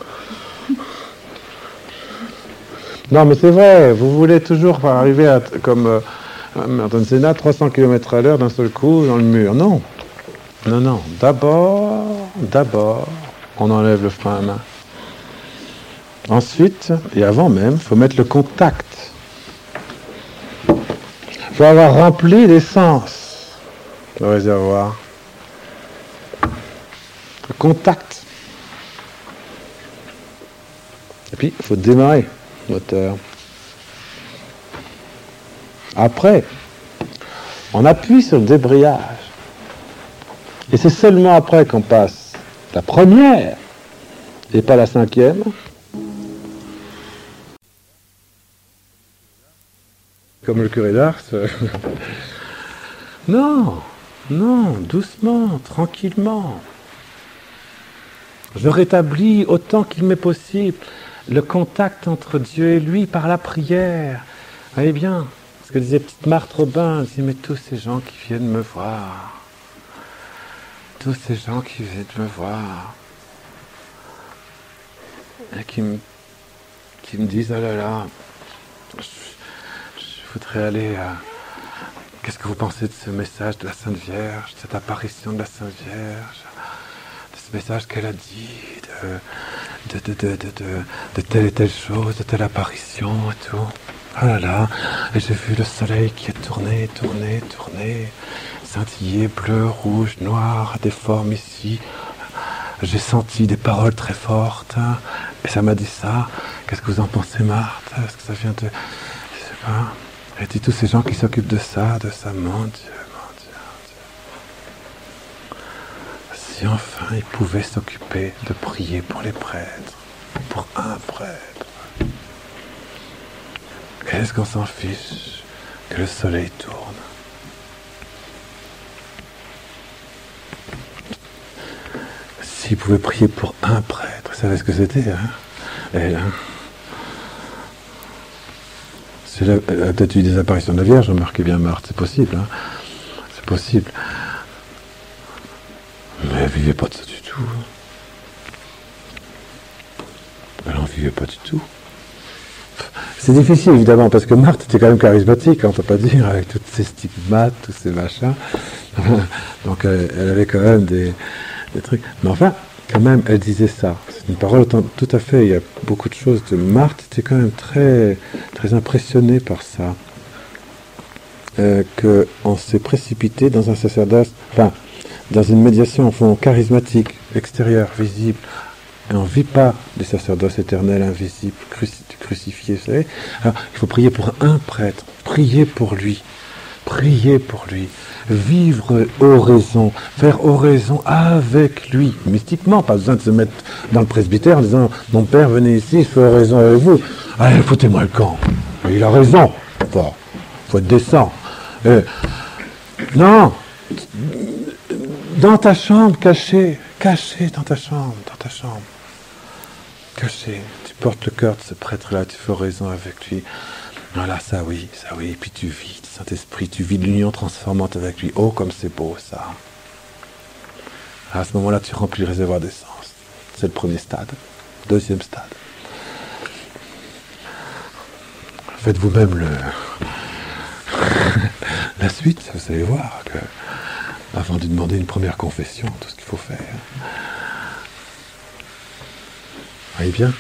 Non, mais c'est vrai. Vous voulez toujours arriver à comme euh, Merton Senna, trois cents kilomètres à l'heure d'un seul coup dans le mur. Non. Non, non. D'abord, d'abord, on enlève le frein à main. Ensuite, et avant même, il faut mettre le contact. Il faut avoir rempli l'essence, le réservoir. Le contact. Et puis, il faut démarrer le moteur. Après, on appuie sur le débrayage. Et c'est seulement après qu'on passe la première et pas la cinquième. Comme le curé d'Ars. Non, non, doucement, tranquillement. Je rétablis autant qu'il m'est possible le contact entre Dieu et lui par la prière. Voyez bien, ce que disait petite Marthe Robin, elle disait, mais tous ces gens qui viennent me voir, tous ces gens qui viennent me voir, et qui me, qui me disent, oh là là, je, je voudrais aller à... Qu'est-ce que vous pensez de ce message de la Sainte Vierge, de cette apparition de la Sainte Vierge, de ce message qu'elle a dit, de, de, de, de, de, de, de telle et telle chose, de telle apparition et tout. Oh là là, et j'ai vu le soleil qui est tourné, tourné, tourné, scintillé, bleu, rouge, noir, des formes ici. J'ai senti des paroles très fortes, et ça m'a dit ça. Qu'est-ce que vous en pensez, Marthe? Est-ce que ça vient de... Je sais pas. Et dit tous ces gens qui s'occupent de ça, de ça, mon Dieu, mon Dieu, mon Dieu. Si enfin ils pouvaient s'occuper de prier pour les prêtres, pour un prêtre. Qu'est-ce qu'on s'en fiche que le soleil tourne? S'ils pouvaient prier pour un prêtre, vous savez ce que c'était, hein? Et là, c'est là, elle a peut-être eu des apparitions de la Vierge, remarquez bien Marthe, c'est possible, hein? C'est possible. Mais elle vivait pas de ça du tout. Elle n'en vivait pas du tout. C'est difficile évidemment, parce que Marthe était quand même charismatique, on ne peut pas dire, avec toutes ces stigmates, tous ces machins. Donc elle, elle avait quand même des, des trucs. Mais enfin, quand même, elle disait ça. C'est une parole tout à fait, il y a beaucoup de choses. De Marthe était quand même très, très impressionnée par ça. Euh, qu'on s'est précipité dans un sacerdoce, enfin, dans une médiation en fond charismatique, extérieure, visible. Et on ne vit pas des sacerdoces éternels, invisibles, cruci- crucifiés, vous savez. Alors, il faut prier pour un prêtre, prier pour lui, prier pour lui, vivre oraison, faire oraison avec lui, mystiquement, pas besoin de se mettre dans le presbytère en disant « Mon père, venez ici, je fais oraison avec vous. Allez, foutez-moi le camp. » Il a raison. Enfin, il faut être décent. Euh, non, dans ta chambre, caché, caché dans ta chambre, dans ta chambre. Caché, tu portes le cœur de ce prêtre-là, tu fais oraison avec lui. Voilà, ça oui, ça oui, et puis tu vis, Saint-Esprit, tu vis l'union transformante avec lui. Oh, comme c'est beau ça. À ce moment-là, tu remplis le réservoir d'essence. C'est le premier stade. Deuxième stade. Faites vous-même le... la suite, vous allez voir que, avant de demander une première confession, tout ce qu'il faut faire. Voyez bien.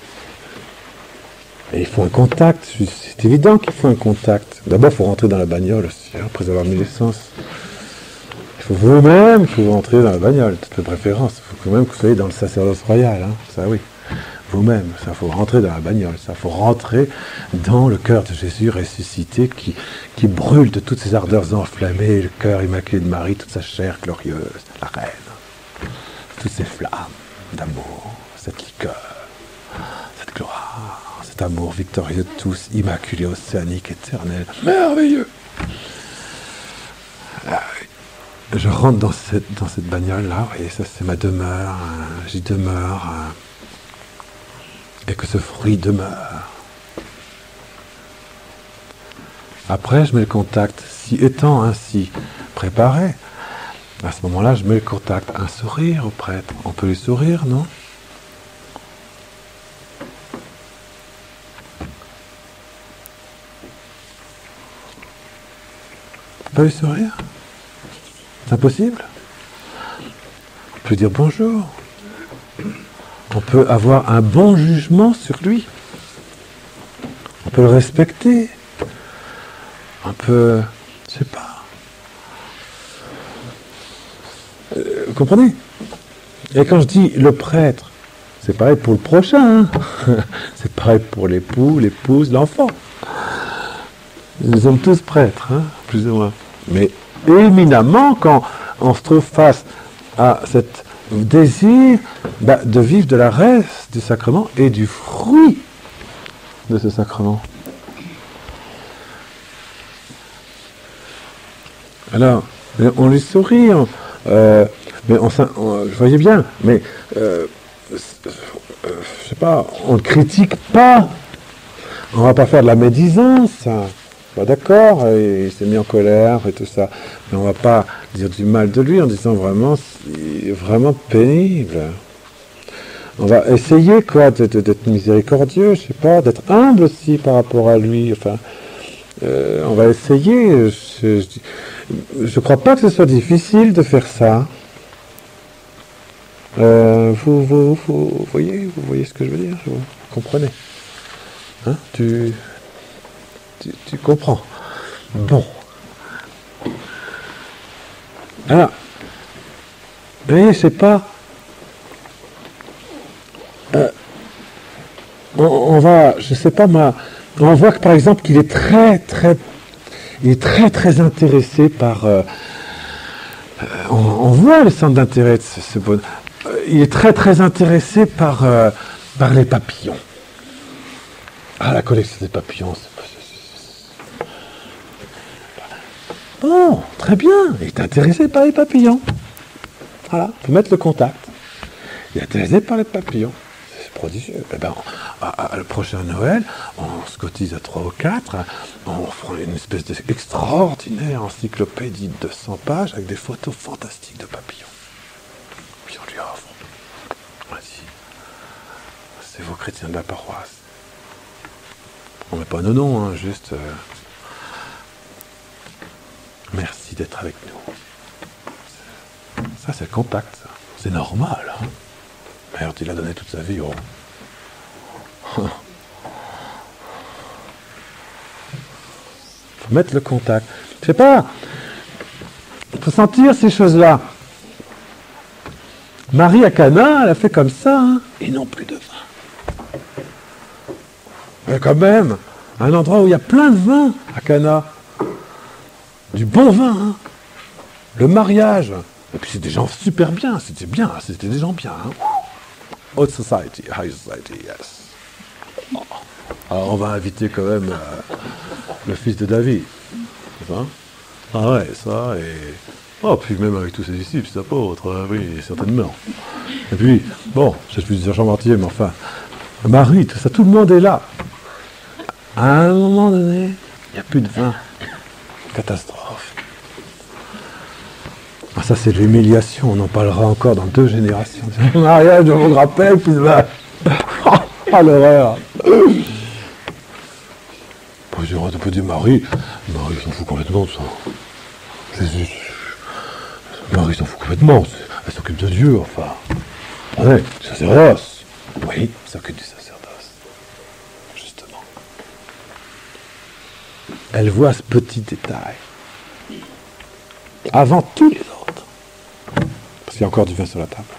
Et il faut un contact, c'est évident qu'il faut un contact. D'abord, il faut rentrer dans la bagnole aussi, hein, après avoir mis l'essence. Il faut vous-même, il faut rentrer dans la bagnole, toute de préférence. Il faut quand même que vous soyez dans le sacerdoce royal, hein, ça oui. Vous-même, ça faut rentrer dans la bagnole, ça faut rentrer dans le cœur de Jésus ressuscité qui, qui brûle de toutes ses ardeurs enflammées, le cœur immaculé de Marie, toute sa chair glorieuse, la reine, toutes ces flammes d'amour, cette liqueur, cette gloire, cet amour victorieux de tous, immaculé, océanique, éternel, merveilleux. Je rentre dans cette, dans cette bagnole-là, et ça c'est ma demeure, hein, j'y demeure, hein, et que ce fruit demeure. Après, je mets le contact, si étant ainsi préparé, à ce moment-là, je mets le contact, un sourire au prêtre. On peut lui sourire, non ? On peut lui sourire ? C'est impossible ? On peut dire bonjour. On peut avoir un bon jugement sur lui. On peut le respecter. On peut... Je sais pas. Euh, vous comprenez ? Et quand je dis le prêtre, c'est pareil pour le prochain. Hein. C'est pareil pour l'époux, l'épouse, l'enfant. Nous sommes tous prêtres, hein, plus ou moins. Mais éminemment, quand on se trouve face à cet désir bah, de vivre de la reste du sacrement et du fruit de ce sacrement. Alors, on lui sourit, on, euh, mais on, on, je voyais bien, mais euh, euh, je sais pas, on ne critique pas, on va pas faire de la médisance, bah, d'accord, il s'est mis en colère et tout ça, mais on va pas dire du mal de lui en disant vraiment, c'est vraiment pénible. On va essayer quoi, d'être miséricordieux, je sais pas, d'être humble aussi par rapport à lui, enfin. Euh, on va essayer. Je ne crois pas que ce soit difficile de faire ça. Euh, vous, vous, vous, voyez, vous voyez ce que je veux dire? Vous comprenez? Hein? tu, tu, tu comprends? Bon. Alors, vous voyez, c'est pas... Euh, on, on va, je sais pas moi... On voit que par exemple qu'il est très très il est très très intéressé par euh, on, on voit le centre d'intérêt de ce, ce bon euh, il est très très intéressé par euh, par les papillons. Ah, la collection des papillons, c'est, c'est, c'est... Bon, très bien, il est intéressé par les papillons. Voilà, il faut mettre le contact. Il est intéressé par les papillons. Prodigieux. Eh ben, à, à, à le prochain Noël, on se cotise à trois ou quatre, on fera une espèce d'extraordinaire encyclopédie de cent pages avec des photos fantastiques de papillons. Puis on lui offre. Vas-y, c'est vos chrétiens de la paroisse. On met pas nos noms, hein, juste... Euh, merci d'être avec nous. Ça, c'est le contact, ça. C'est normal, hein. Merde, il a donné toute sa vie, oh. Faut mettre le contact. Je sais pas. Il faut sentir ces choses-là. Marie à Cana, elle a fait comme ça, hein, et non plus de vin. Mais quand même, un endroit où il y a plein de vin à Cana. Du bon vin, hein. Le mariage. Et puis c'est des gens super bien, c'était bien, c'était des gens bien, hein. Haute society, high society, yes. Oh. Alors on va inviter quand même euh, le fils de David. C'est ça? Ah ouais, ça, et... Oh, puis même avec tous ses disciples, ses apôtres, euh, oui, certainement. Et puis, bon, je ne sais plus dire Jean-Martier, mais enfin, Marie, tout ça, tout le monde est là. À un moment donné, il n'y a plus de vin. Catastrophe. Ah, ça, c'est de l'humiliation, on en parlera encore dans deux générations. Mariage, je vous rappelle, plus de vin. Ah, l'horreur. J'aurais un peu dit Marie. Marie s'en fout complètement de ça. Jésus. Marie s'en fout complètement. Elle s'occupe de Dieu, enfin. Ouais, du sacerdoce. Oui, elle s'occupe du sacerdoce. Justement. Elle voit ce petit détail. Avant tous les autres. Parce qu'il y a encore du vin sur la table.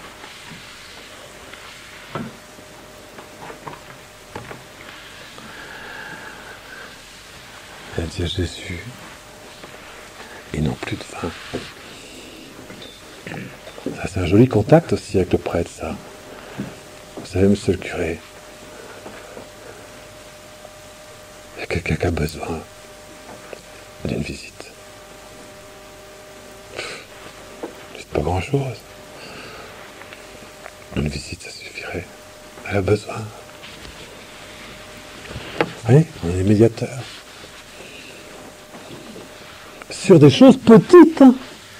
Elle dit à Jésus, et non plus de vin. Ça, c'est un joli contact aussi avec le prêtre, ça. Vous savez, monsieur le curé, il y a quelqu'un qui a besoin d'une visite. C'est pas grand-chose. Une visite, ça suffirait. Elle a besoin. Oui, on est médiateur. Sur des choses petites. Hein.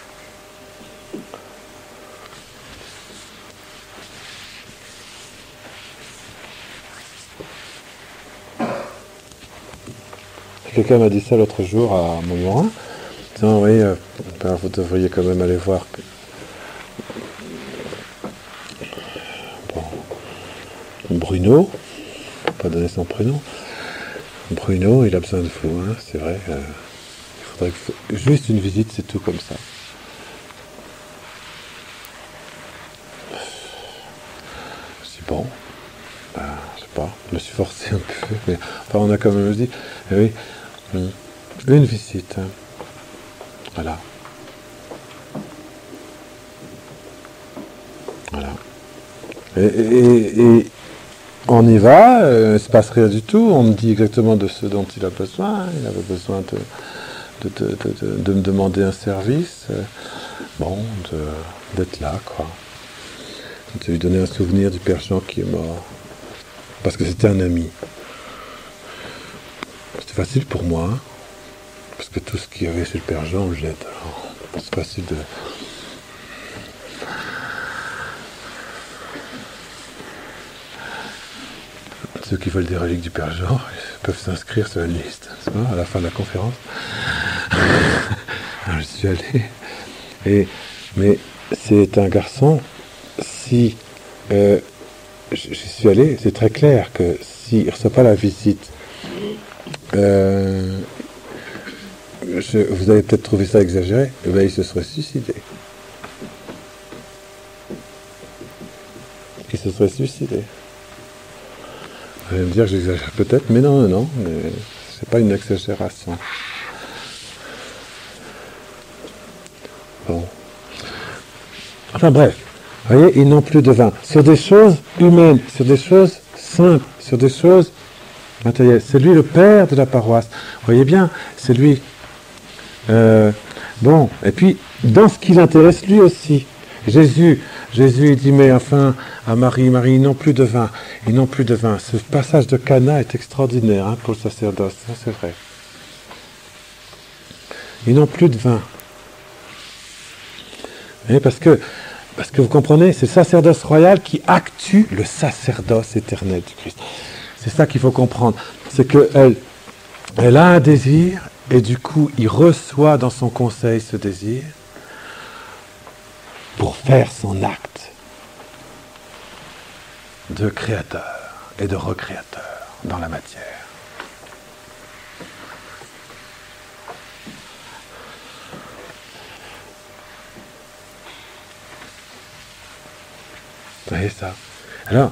Quelqu'un m'a dit ça l'autre jour à Montmorin. Disant, oui, euh, ben, vous devriez quand même aller voir. Bon. Bruno, pas donner son prénom. Bruno, il a besoin de vous, hein, c'est vrai. Euh, il faudrait que, juste une visite, c'est tout comme ça. C'est bon. Ben, je sais pas, je me suis forcé un peu, mais enfin, on a quand même dit, eh oui, hum, Une visite. Voilà. Voilà. Et, et, et on y va, euh, il ne se passe rien du tout, on me dit exactement de ce dont il a besoin, il avait besoin de, de, de, de, de, de me demander un service, euh, bon, de, d'être là, quoi. De lui donner un souvenir du Père Jean qui est mort, parce que c'était un ami. C'était facile pour moi, hein, parce que tout ce qu'il y avait chez le Père Jean, je l'aide. Alors, c'est facile de... Ceux qui veulent des reliques du Père Jean peuvent s'inscrire sur une liste, à la fin de la conférence. Alors, je suis allé. Et, mais c'est un garçon, si euh, j'y suis allé, c'est très clair que s'il ne reçoit pas la visite, euh, je, vous avez peut-être trouvé ça exagéré, eh bien, il se serait suicidé. Il se serait suicidé. Vous allez me dire que j'exagère peut-être, mais non, non, non, mais c'est pas une exagération. Bon. Enfin bref, vous voyez, ils n'ont plus de vin. Sur des choses humaines, sur des choses simples, sur des choses matérielles. C'est lui le père de la paroisse. Vous voyez bien, c'est lui. Euh, bon, et puis, dans ce qui l'intéresse lui aussi. Jésus, Jésus il dit, mais enfin, à Marie, Marie, ils n'ont plus de vin, ils n'ont plus de vin. Ce passage de Cana est extraordinaire hein, pour le sacerdoce, ça c'est vrai. Ils n'ont plus de vin. Et parce que, parce que vous comprenez, c'est le sacerdoce royal qui actue le sacerdoce éternel du Christ. C'est ça qu'il faut comprendre. C'est qu'elle elle a un désir, et du coup, il reçoit dans son conseil ce désir, pour faire son acte de créateur et de recréateur dans la matière. Vous voyez ça? Alors,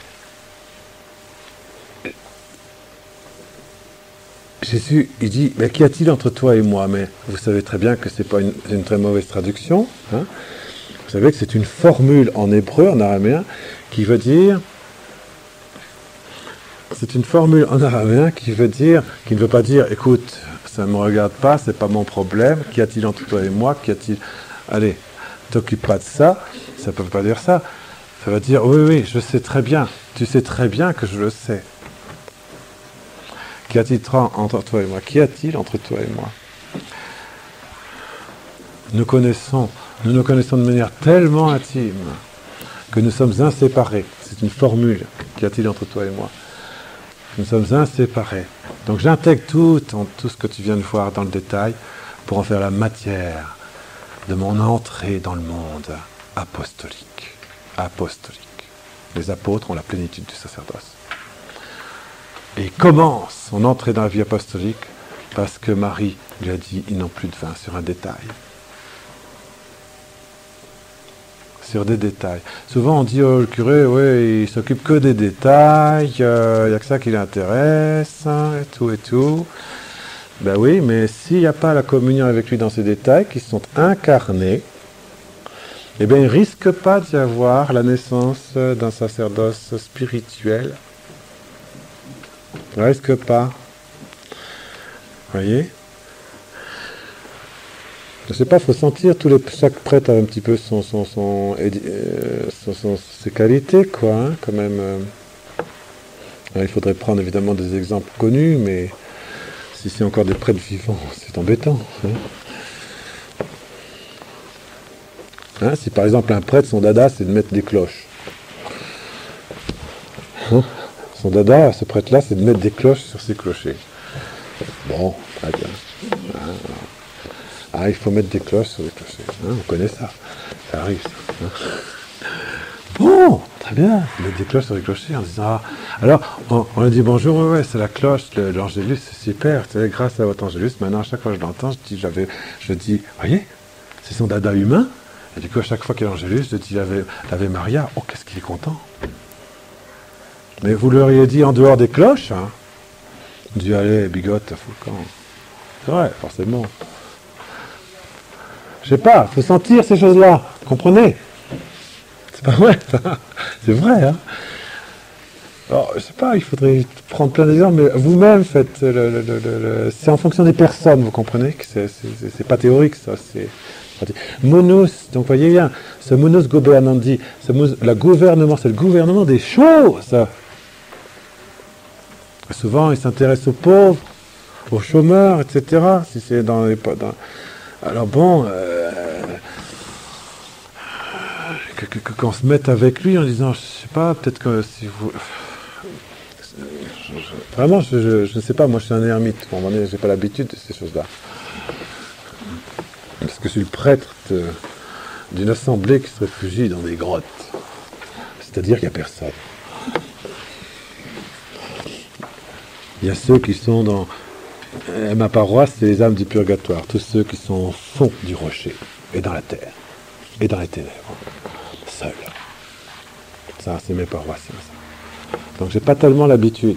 Jésus, il dit, mais qu'y a-t-il entre toi et moi? Mais vous savez très bien que ce n'est pas une, une très mauvaise traduction, hein. Vous savez que c'est une formule en hébreu, en araméen, qui veut dire... C'est une formule en araméen qui veut dire, qui ne veut pas dire, écoute, ça ne me regarde pas, c'est pas mon problème, qu'y a-t-il entre toi et moi, qu'y a-t-il... Allez, t'occupe pas de ça, ça ne peut pas dire ça. Ça veut dire, oui, oui, je sais très bien, tu sais très bien que je le sais. Qu'y a-t-il entre toi et moi? Qu'y a-t-il entre toi et moi? Nous connaissons... Nous nous connaissons de manière tellement intime que nous sommes inséparés. C'est une formule. Qu'y a-t-il entre toi et moi? Nous sommes inséparés. Donc j'intègre tout, tout ce que tu viens de voir dans le détail pour en faire la matière de mon entrée dans le monde apostolique. Apostolique. Les apôtres ont la plénitude du sacerdoce. Et il commence son entrée dans la vie apostolique parce que Marie lui a dit ils n'ont plus de vin sur un détail. Sur des détails. Souvent on dit, oh, le curé, ouais, il s'occupe que des détails, il euh, n'y a que ça qui l'intéresse, hein, et tout et tout. Ben oui, mais s'il n'y a pas la communion avec lui dans ces détails, qui sont incarnés, eh bien il ne risque pas d'y avoir la naissance d'un sacerdoce spirituel. Il ne risque pas. Vous voyez ? Je ne sais pas, il faut sentir, tous les, chaque prêtre a un petit peu son, son, son, euh, son, son, ses qualités, quoi, hein, quand même. Euh. Alors, il faudrait prendre évidemment des exemples connus, mais si c'est encore des prêtres vivants, c'est embêtant. Hein. Hein, si par exemple un prêtre, son dada, c'est de mettre des cloches. Hein, son dada, ce prêtre-là, c'est de mettre des cloches sur ses clochers. Bon, très bien. Hein, ah, il faut mettre des cloches sur les clochers. Hein, on connaît ça. Ça arrive, ça. Hein. Bon, très bien. Mettre des cloches sur les clochers en disant... Ah. Alors, on, on lui dit bonjour, ouais, ouais, c'est la cloche, le, l'Angélus, c'est super. C'est grâce à votre Angélus. Maintenant, à chaque fois que je l'entends, je dis, j'avais, je dis, voyez, c'est son dada humain. Et du coup, à chaque fois qu'il y a l'Angélus, je dis, l'Ave, l'Ave Maria. Oh, qu'est-ce qu'il est content. Mais vous l'auriez dit en dehors des cloches, hein. On dit, allez, bigote, à fou le camp. C'est vrai, forcément. Je sais pas, il faut sentir ces choses-là, comprenez? C'est pas vrai, ça. C'est vrai, hein. Alors, je sais pas, il faudrait prendre plein d'exemples, mais vous-même faites le, le, le, le, c'est en fonction des personnes, vous comprenez que c'est, c'est, c'est pas théorique, ça, c'est monos, donc voyez bien, ce monos gobernandi, ce monos, le gouvernement, c'est le gouvernement des choses. Souvent, il s'intéresse aux pauvres, aux chômeurs, et cetera. Si c'est dans les, dans... Alors bon, euh... que, que, que, qu'on se mette avec lui en disant, je sais pas, peut-être que si vous... Je, je, vraiment, je, je, je ne sais pas, moi je suis un ermite, bon, je n'ai pas l'habitude de ces choses-là. Parce que je suis le prêtre de, d'une assemblée qui se réfugie dans des grottes. C'est-à-dire qu'il n'y a personne. Il y a ceux qui sont dans... Et ma paroisse, c'est les âmes du purgatoire. Tous ceux qui sont au fond du rocher, et dans la terre, et dans les ténèbres. Seuls. Ça, c'est mes paroissiens. Ça. Donc, j'ai pas tellement l'habitude.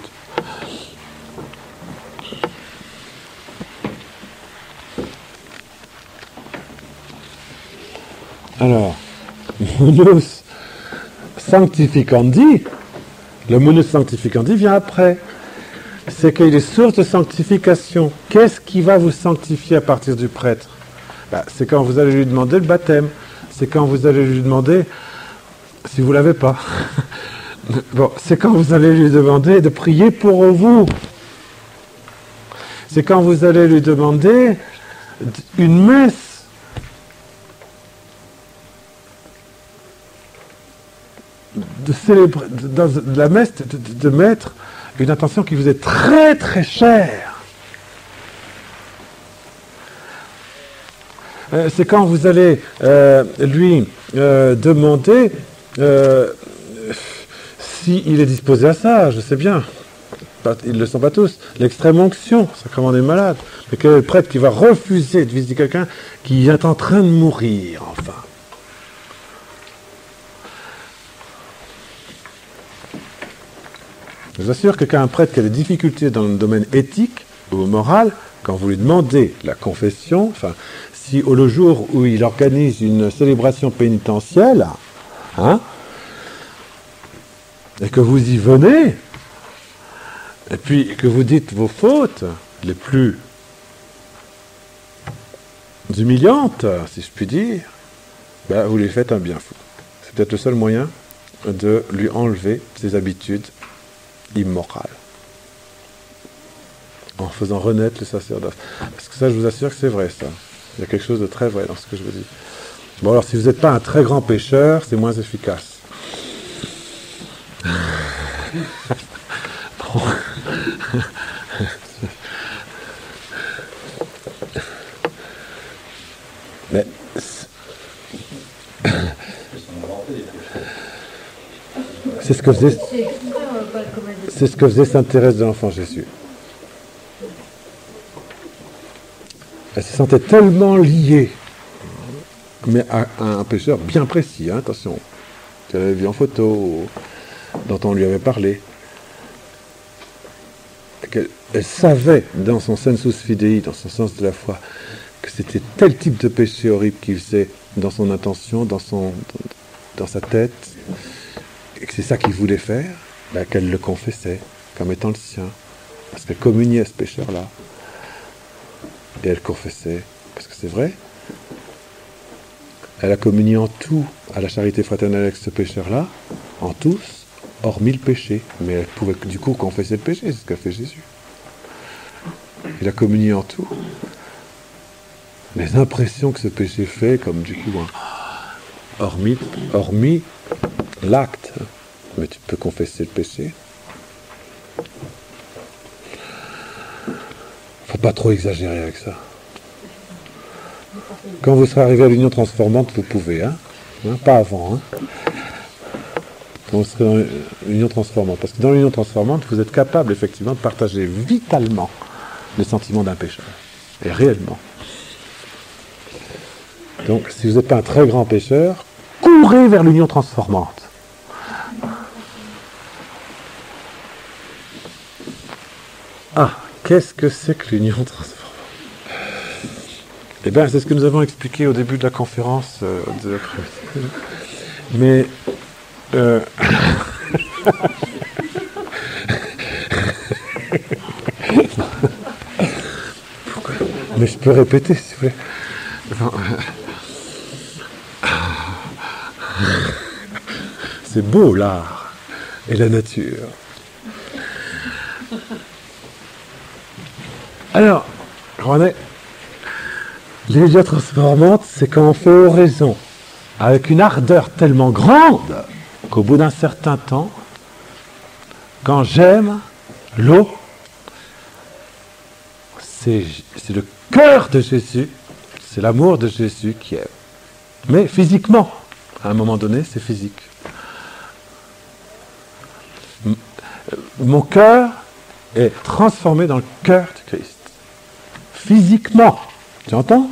Alors, monos sanctificandi, le monos sanctificandi vient après. C'est qu'il est source de sanctification. Qu'est-ce qui va vous sanctifier à partir du prêtre? Ben, c'est quand vous allez lui demander le baptême. C'est quand vous allez lui demander, si vous ne l'avez pas, bon, c'est quand vous allez lui demander de prier pour vous. C'est quand vous allez lui demander une messe. De célébrer, dans la messe, de, de, de mettre une intention qui vous est très très chère. Euh, c'est quand vous allez euh, lui euh, demander euh, s'il est disposé à ça, je sais bien. Pas, ils ne le sont pas tous. L'extrême onction, sacrement des malades. Mais quel est le prêtre qui va refuser de visiter quelqu'un qui est en train de mourir, enfin? Je vous assure que quand un prêtre qui a des difficultés dans le domaine éthique ou moral, quand vous lui demandez la confession, enfin, si au le jour où il organise une célébration pénitentielle, hein, et que vous y venez, et puis que vous dites vos fautes les plus humiliantes, si je puis dire, ben vous lui faites un bien fou. C'est peut-être le seul moyen de lui enlever ses habitudes immorales, en faisant renaître le sacerdoce. Parce que ça, je vous assure que c'est vrai, ça. Il y a quelque chose de très vrai dans ce que je vous dis. Bon, alors, si vous n'êtes pas un très grand pécheur, c'est moins efficace. Bon. Mais... C'est ce que faisait... C'est ce que faisait Sainte Thérèse de l'Enfant Jésus. Elle se sentait tellement liée, mais à, à un pécheur bien précis, hein, attention, qu'elle avait vu en photo, dont on lui avait parlé, qu'elle elle savait dans son sensus fidei, dans son sens de la foi, que c'était tel type de péché horrible qu'il faisait dans son intention, dans, son, dans sa tête, et que c'est ça qu'il voulait faire, ben, qu'elle le confessait comme étant le sien, parce qu'elle communiait à ce pécheur-là. Et elle confessait, parce que c'est vrai, elle a communié en tout à la charité fraternelle avec ce pécheur-là, en tous, hormis le péché. Mais elle pouvait du coup confesser le péché, c'est ce qu'a fait Jésus. Il a communié en tout. Les impressions que ce péché fait, comme du coup, hein, hormis, hormis l'acte. Mais tu peux confesser le péché. Faut pas trop exagérer avec ça. Quand vous serez arrivé à l'union transformante, vous pouvez, hein, hein pas avant, hein. Quand vous serez dans l'union transformante, parce que dans l'union transformante, vous êtes capable effectivement de partager vitalement les sentiments d'un pécheur, et réellement. Donc, si vous n'êtes pas un très grand pécheur, courez vers l'union transformante. Ah, qu'est-ce que c'est que l'union transformante? Eh bien, c'est ce que nous avons expliqué au début de la conférence euh, de... Mais... Euh... Pourquoi? Mais je peux répéter, s'il vous plaît. Enfin, c'est beau, l'art et la nature. Alors, René, l'illusion transformante, c'est quand on fait oraison avec une ardeur tellement grande qu'au bout d'un certain temps, quand j'aime l'eau, c'est, c'est le cœur de Jésus, c'est l'amour de Jésus qui aime. Mais physiquement, à un moment donné, c'est physique. Mon cœur est transformé dans le cœur de Christ. Physiquement, tu entends?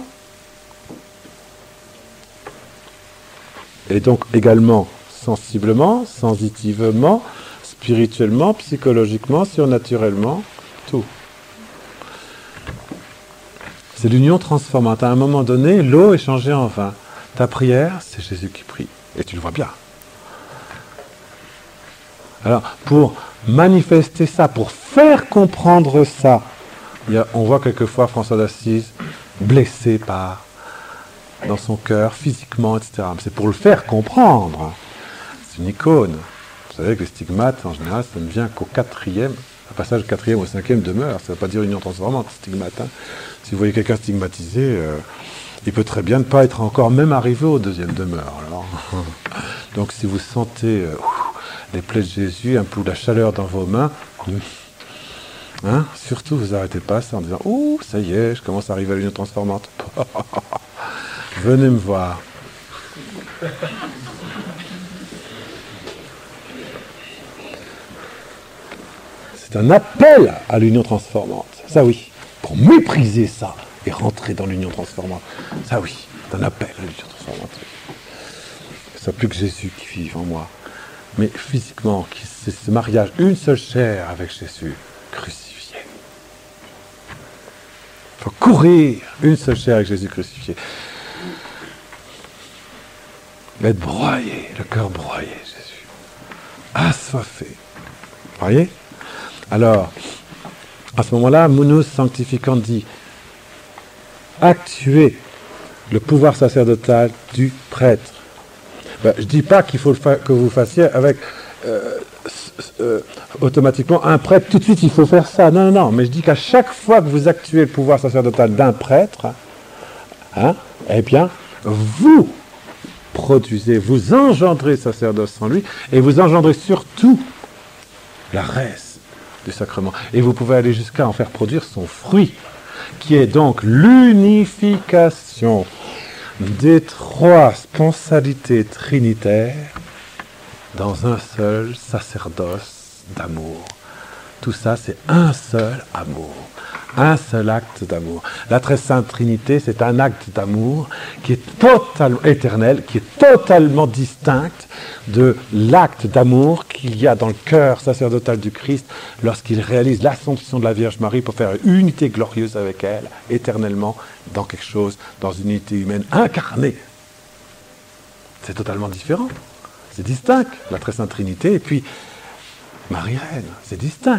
Et donc également sensiblement, sensitivement, spirituellement, psychologiquement, surnaturellement, tout. C'est l'union transformante. À un moment donné, l'eau est changée en vin. Ta prière, c'est Jésus qui prie. Et tu le vois bien. Alors, pour manifester ça, pour faire comprendre ça, il y a, on voit quelquefois François d'Assise blessé par, dans son cœur, physiquement, et cetera. Mais c'est pour le faire comprendre. C'est une icône. Vous savez que les stigmates, en général, ça ne vient qu'au quatrième, un passage du quatrième au cinquième demeure. Ça ne veut pas dire union transformante, stigmate. Hein. Si vous voyez quelqu'un stigmatisé, euh, il peut très bien ne pas être encore même arrivé au deuxième demeure. Alors. Donc si vous sentez euh, les plaies de Jésus, un peu la chaleur dans vos mains, hein, surtout vous n'arrêtez pas ça en disant « Ouh, ça y est, je commence à arriver à l'union transformante. » Venez me voir. C'est un appel à l'union transformante. Ça oui, pour mépriser ça et rentrer dans l'union transformante. Ça oui, c'est un appel à l'union transformante. Ce n'est plus que Jésus qui vive en moi. Mais physiquement, c'est ce mariage, une seule chair avec Jésus, crucifié. Il faut courir, une seule chair avec Jésus crucifié. Être broyé, le cœur broyé, Jésus. Assoiffé. Vous voyez? Alors, à ce moment-là, Mounous sanctificant dit actuer le pouvoir sacerdotal du prêtre. Ben, je ne dis pas qu'il faut le fa- que vous fassiez avec euh, euh, automatiquement un prêtre, tout de suite il faut faire ça. Non, non, non, mais je dis qu'à chaque fois que vous actuez le pouvoir sacerdotal d'un prêtre, hein, eh bien, vous produisez, vous engendrez sacerdoce en lui, et vous engendrez surtout la reste du sacrement. Et vous pouvez aller jusqu'à en faire produire son fruit, qui est donc l'unification des trois sponsalités trinitaires dans un seul sacerdoce d'amour. Tout ça, c'est un seul amour, un seul acte d'amour. La très sainte Trinité, c'est un acte d'amour qui est totalement éternel, qui est totalement distinct de l'acte d'amour qu'il y a dans le cœur sacerdotal du Christ lorsqu'il réalise l'Assomption de la Vierge Marie pour faire une unité glorieuse avec elle, éternellement, dans quelque chose, dans une unité humaine incarnée. C'est totalement différent. C'est distinct, la très sainte Trinité, et puis Marie-Reine, c'est distinct.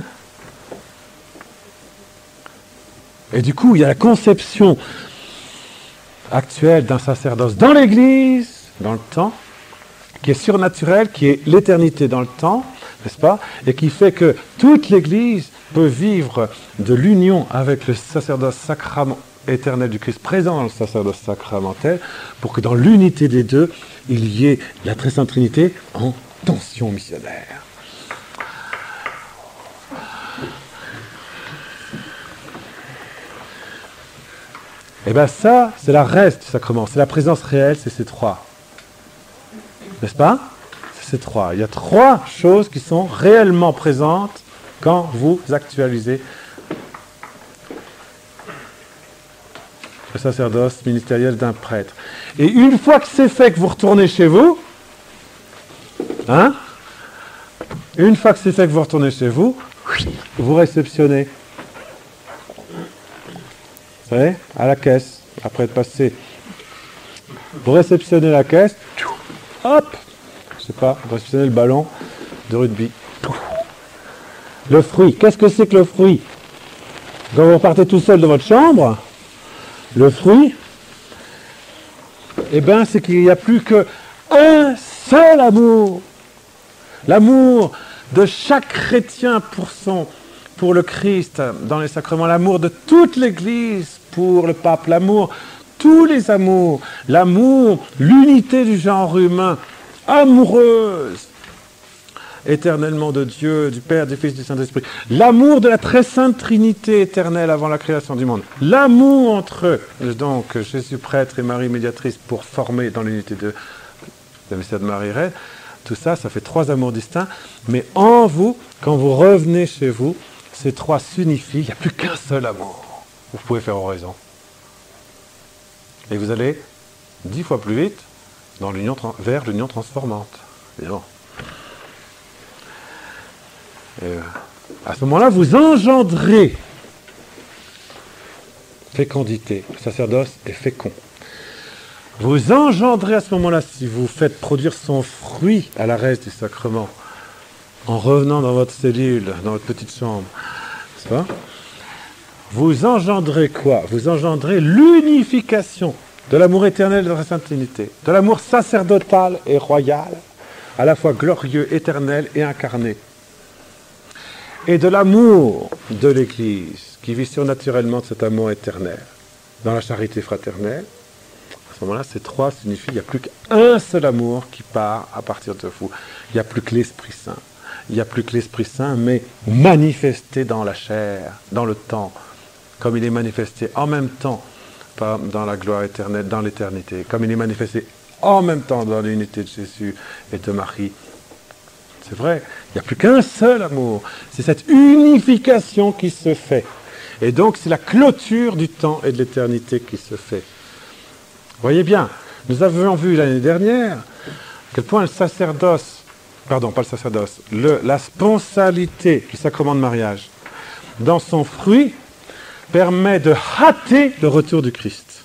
Et du coup, il y a la conception actuelle d'un sacerdoce dans l'Église, dans le temps, qui est surnaturel, qui est l'éternité dans le temps, n'est-ce pas? Et qui fait que toute l'Église peut vivre de l'union avec le sacerdoce sacrament éternel du Christ présent dans le sacerdoce sacramentel, pour que dans l'unité des deux, il y ait la très sainte Trinité en tension missionnaire. Et bien ça, c'est la reste du sacrement, c'est la présence réelle, c'est ces trois. N'est-ce pas? C'est ces trois. Il y a trois choses qui sont réellement présentes quand vous actualisez le sacerdoce ministériel d'un prêtre. Et une fois que c'est fait, que vous retournez chez vous, hein, une fois que c'est fait, que vous retournez chez vous, vous réceptionnez. entrez à la caisse, après être passé, vous réceptionnez la caisse, hop, je sais pas, vous réceptionnez le ballon de rugby. Le fruit, qu'est-ce que c'est que le fruit? Quand vous partez tout seul de votre chambre, le fruit, eh bien, c'est qu'il n'y a plus qu'un seul amour. L'amour de chaque chrétien pour son, pour le Christ dans les sacrements, l'amour de toute l'Église pour le pape, l'amour, tous les amours, l'amour, l'unité du genre humain, amoureuse, éternellement de Dieu, du Père, du Fils, du Saint-Esprit. L'amour de la très sainte Trinité éternelle avant la création du monde. L'amour entre eux, donc Jésus prêtre et Marie médiatrice pour former dans l'unité de la mystère de Marie Reine. Tout ça, ça fait trois amours distincts. Mais en vous, quand vous revenez chez vous, ces trois s'unifient. Il n'y a plus qu'un seul amour. Vous pouvez faire oraison. Et vous allez dix fois plus vite dans l'union, vers l'union transformante. Évidemment. Euh, à ce moment-là, vous engendrez fécondité. Le sacerdoce est fécond. Vous engendrez à ce moment-là, si vous faites produire son fruit à la reste du sacrement, en revenant dans votre cellule, dans votre petite chambre, n'est-ce pas? Vous engendrez quoi? Vous engendrez l'unification de l'amour éternel de la Sainte Trinité, de l'amour sacerdotal et royal, à la fois glorieux, éternel et incarné, et de l'amour de l'Église, qui vit surnaturellement de cet amour éternel, dans la charité fraternelle. À ce moment-là, ces trois signifient qu'il n'y a plus qu'un seul amour qui part à partir de vous. Il n'y a plus que l'Esprit Saint. Il n'y a plus que l'Esprit Saint, mais manifesté dans la chair, dans le temps, comme il est manifesté en même temps dans la gloire éternelle, dans l'éternité, comme il est manifesté en même temps dans l'unité de Jésus et de Marie. C'est vrai, il n'y a plus qu'un seul amour. C'est cette unification qui se fait. Et donc, c'est la clôture du temps et de l'éternité qui se fait. Voyez bien, nous avions vu l'année dernière à quel point le sacerdoce, pardon, pas le sacerdoce, le, la sponsalité du sacrement de mariage, dans son fruit, permet de hâter le retour du Christ.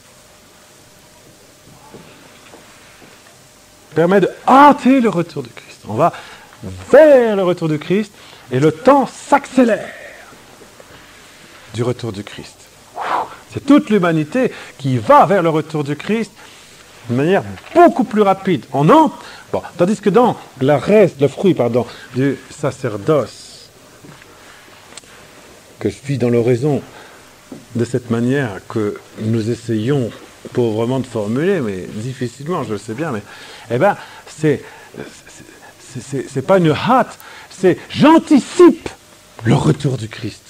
Permet de hâter le retour du Christ. On va vers le retour du Christ et le temps s'accélère du retour du Christ. C'est toute l'humanité qui va vers le retour du Christ de manière beaucoup plus rapide. On entre, bon, tandis que dans la reste, le fruit pardon, du sacerdoce, que je vis dans l'oraison de cette manière que nous essayons pauvrement de formuler, mais difficilement, je le sais bien, mais eh ben, c'est, c'est, c'est, c'est pas une hâte, c'est j'anticipe le retour du Christ.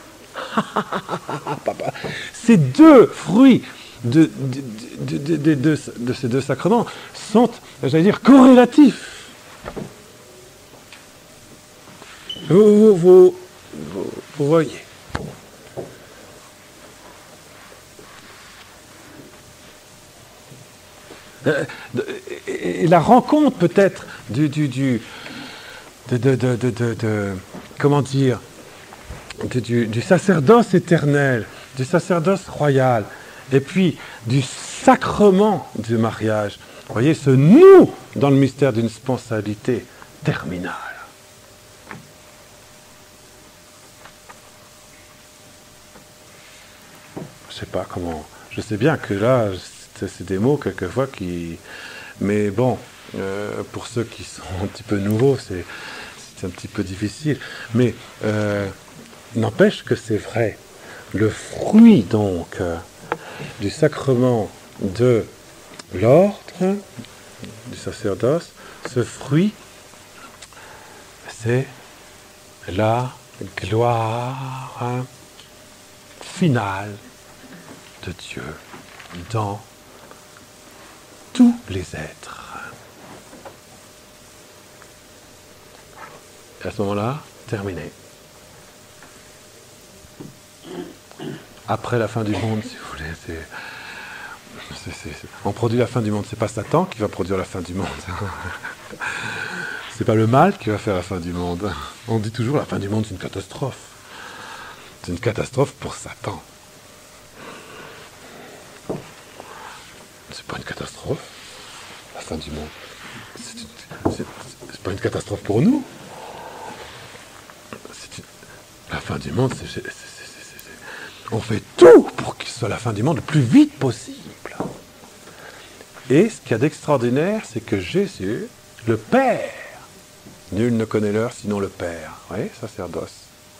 Ces deux fruits de, de, de, de, de, de ces deux sacrements sont, j'allais dire, corrélatifs. Vous, vous, vous, vous, vous voyez. Et la rencontre peut-être du, du, du de, de, de, de, de, de comment dire Du, du sacerdoce éternel, du sacerdoce royal, et puis du sacrement du mariage. Vous voyez, se noue dans le mystère d'une sponsalité terminale. Je sais pas comment... Je sais bien que là, c'est, c'est des mots quelquefois qui... Mais bon, euh, pour ceux qui sont un petit peu nouveaux, c'est, c'est un petit peu difficile. Mais... Euh, N'empêche que c'est vrai. Le fruit, donc, euh, du sacrement de l'ordre, du sacerdoce, ce fruit, c'est la gloire finale de Dieu dans tous les êtres. Et à ce moment-là, terminé. Après la fin du monde, si vous voulez, c'est, c'est, c'est, c'est, on produit la fin du monde. C'est pas Satan qui va produire la fin du monde. C'est pas le mal qui va faire la fin du monde. On dit toujours la fin du monde, c'est une catastrophe. C'est une catastrophe pour Satan. C'est pas une catastrophe. La fin du monde. C'est, une, c'est, c'est pas une catastrophe pour nous. C'est une, la fin du monde, c'est, c'est, c'est, c'est, c'est, on fait tout pour que ce soit la fin du monde le plus vite possible. Et ce qu'il y a d'extraordinaire, c'est que Jésus, le Père, nul ne connaît l'heure sinon le Père. Vous voyez, sacerdoce.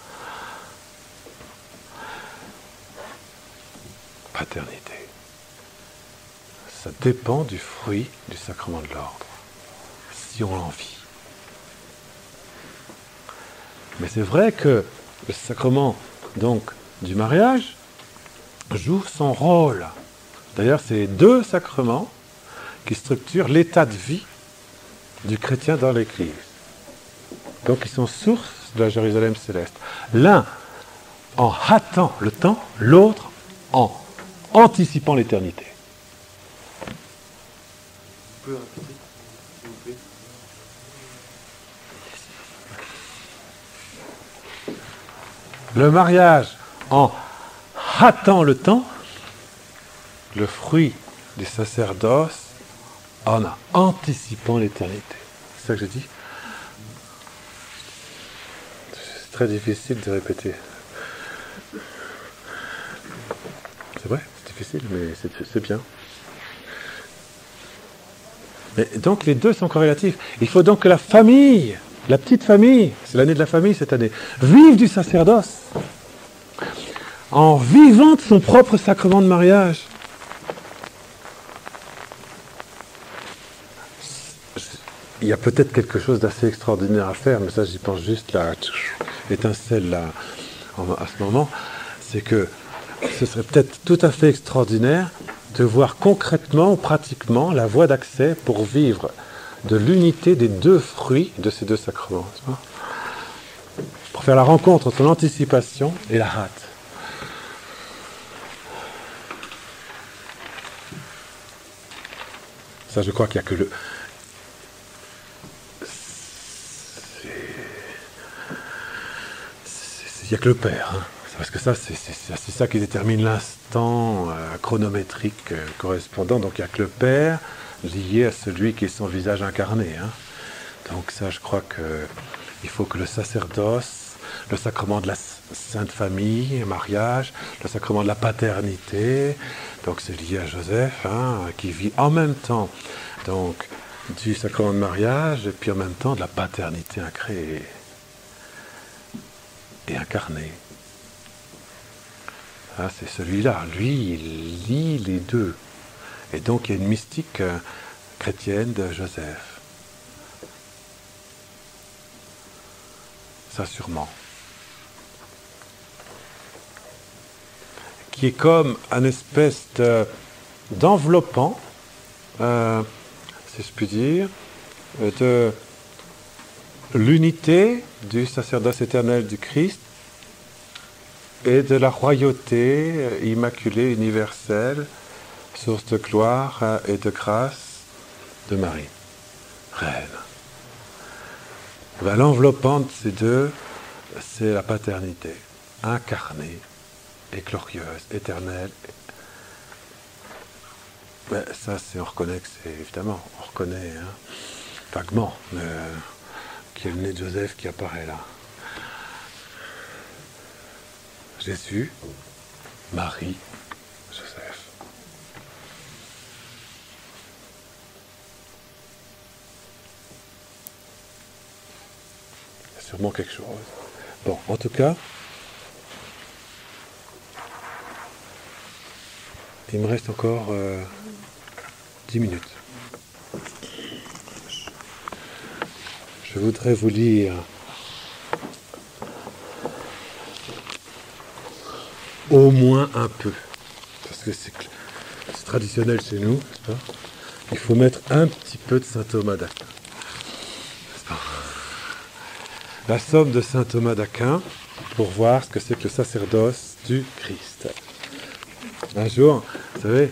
Paternité. Ça dépend du fruit du sacrement de l'ordre, si on l'envie. Mais c'est vrai que le sacrement donc du mariage joue son rôle. D'ailleurs, c'est deux sacrements qui structurent l'état de vie du chrétien dans l'Église. Donc ils sont source de la Jérusalem céleste. L'un en hâtant le temps, l'autre en anticipant l'éternité. Vous pouvez répéter, s'il vous plaît. Le mariage en hâtant le temps, le fruit du sacerdoce en anticipant l'éternité. C'est ça que je dis. C'est très difficile de répéter. C'est vrai, c'est difficile, mais c'est, c'est bien. Mais donc les deux sont corrélatifs. Il faut donc que la famille, la petite famille, c'est l'année de la famille cette année, vive du sacerdoce en vivant de son propre sacrement de mariage. Il y a peut-être quelque chose d'assez extraordinaire à faire, mais ça j'y pense juste là, étincelle là, à ce moment, c'est que ce serait peut-être tout à fait extraordinaire de voir concrètement ou pratiquement la voie d'accès pour vivre de l'unité des deux fruits de ces deux sacrements. Pour faire la rencontre entre l'anticipation et la hâte. Ça, je crois qu'il n'y a que le... Il n'y a que le Père. Hein. Parce que ça, c'est, c'est, c'est ça qui détermine l'instant euh, chronométrique euh, correspondant. Donc il n'y a que le Père lié à celui qui est son visage incarné. Hein. Donc ça, je crois qu'il faut que le sacerdoce, le sacrement de la Sainte Famille, le mariage, le sacrement de la paternité, donc c'est lié à Joseph, hein, qui vit en même temps donc, du sacrement de mariage et puis en même temps de la paternité incréée et incarnée. Ah, c'est celui-là, lui, il lie les deux. Et donc il y a une mystique euh, chrétienne de Joseph. Ça sûrement. Qui est comme un espèce de, d'enveloppant, euh, si je puis dire, de l'unité du sacerdoce éternel du Christ et de la royauté immaculée, universelle, source de gloire et de grâce de Marie, reine. Ben, l'enveloppant de ces deux, c'est la paternité, incarnée et glorieuse, éternelle. Ben, ça, c'est, on reconnaît que c'est, évidemment, on reconnaît hein, vaguement euh, qu'il y a le nez de Joseph qui apparaît là. Jésus, Marie, Joseph. Il y a sûrement quelque chose. Bon, en tout cas, il me reste encore euh, dix minutes. Je voudrais vous lire au moins un peu, parce que c'est, c'est traditionnel chez nous, n'est-ce pas ? Il faut mettre un petit peu de saint Thomas d'Aquin. N'est-ce pas ? La somme de saint Thomas d'Aquin pour voir ce que c'est que le sacerdoce du Christ. Un jour, vous savez,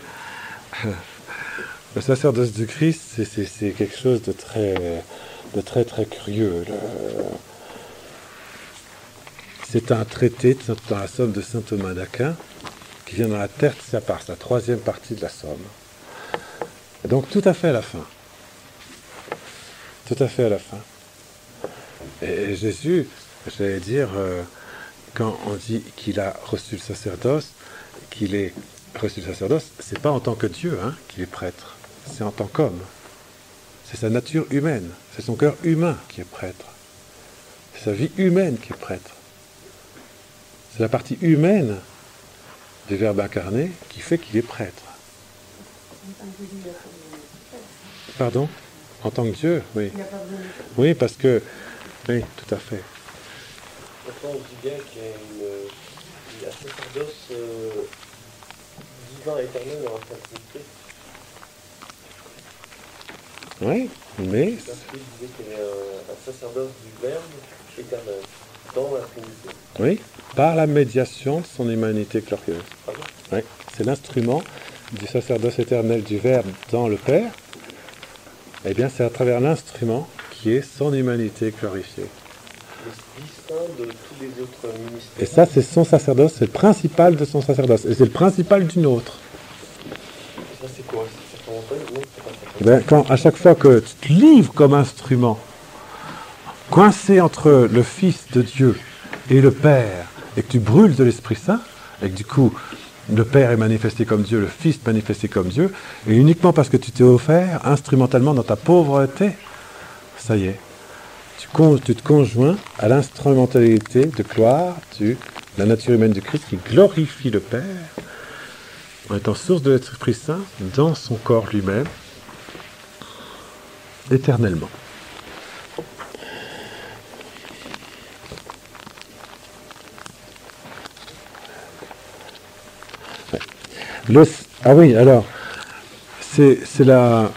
le sacerdoce du Christ, c'est, c'est, c'est quelque chose de très, de très, très curieux. Le... C'est un traité dans la somme de saint Thomas d'Aquin qui vient dans la tertia pars, la troisième partie de la somme. Donc tout à fait à la fin. Tout à fait à la fin. Et Jésus, j'allais dire, euh, quand on dit qu'il a reçu le sacerdoce, qu'il est reçu le sacerdoce, c'est pas en tant que Dieu hein, qu'il est prêtre, c'est en tant qu'homme. C'est sa nature humaine, c'est son cœur humain qui est prêtre. C'est sa vie humaine qui est prêtre. C'est la partie humaine du Verbe incarné qui fait qu'il est prêtre. Pardon ? En tant que Dieu, oui. Oui, parce que... Oui, tout à fait. Pourtant, on dit bien qu'il y a, une, il y a un sacerdoce euh, divin éternel dans la Sainte-Trinité. Oui, mais... Parce qu'il disait qu'il y avait un, un sacerdoce du Verbe éternel dans la Trinité. Oui, par la médiation de son humanité glorieuse. Pardon ? Oui, c'est l'instrument du sacerdoce éternel du Verbe dans le Père. Eh bien, c'est à travers l'instrument qui est son humanité glorifiée. C'est distinct de tous les autres ministères. Et ça, c'est son sacerdoce, c'est le principal de son sacerdoce. Et c'est le principal du nôtre. Ça, c'est quoi ? C'est sacramentel ? Non, c'est pas Eh sacramentel. bien, quand, à chaque fois que tu te livres comme instrument, coincé entre le Fils de Dieu et le Père, et que tu brûles de l'Esprit Saint, et que du coup, le Père est manifesté comme Dieu, le Fils manifesté comme Dieu, et uniquement parce que tu t'es offert instrumentalement dans ta pauvreté, ça y est, tu, con, tu te conjoins à l'instrumentalité de gloire de la nature humaine du Christ qui glorifie le Père en étant source de l'Esprit Saint dans son corps lui-même, éternellement. Le, ah oui, alors, c'est, c'est la,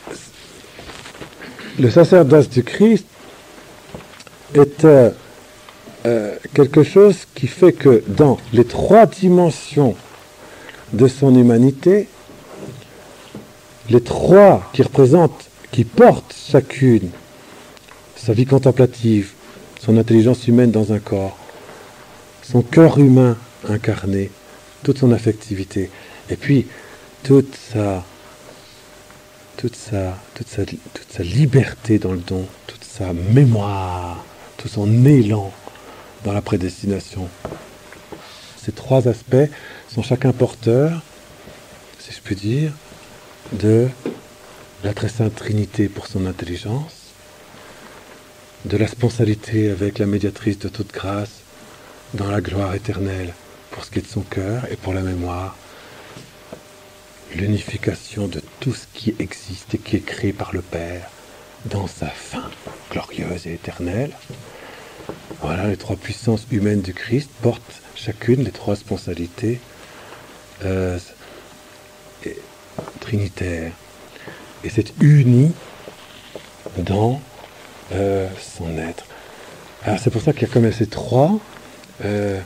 le sacerdoce du Christ est euh, euh, quelque chose qui fait que dans les trois dimensions de son humanité, les trois qui représentent, qui portent chacune sa vie contemplative, son intelligence humaine dans un corps, son cœur humain incarné, toute son affectivité, et puis toute sa, toute sa, toute sa, toute sa liberté dans le don, toute sa mémoire, tout son élan dans la prédestination. Ces trois aspects sont chacun porteurs, si je puis dire, de la très sainte Trinité pour son intelligence, de la sponsalité avec la médiatrice de toute grâce dans la gloire éternelle pour ce qui est de son cœur, et pour la mémoire, l'unification de tout ce qui existe et qui est créé par le Père dans sa fin glorieuse et éternelle. Voilà, les trois puissances humaines du Christ portent chacune les trois sponsalités euh, et, trinitaires. Et c'est uni dans euh, son être. Alors c'est pour ça qu'il y a comme ces trois... Euh,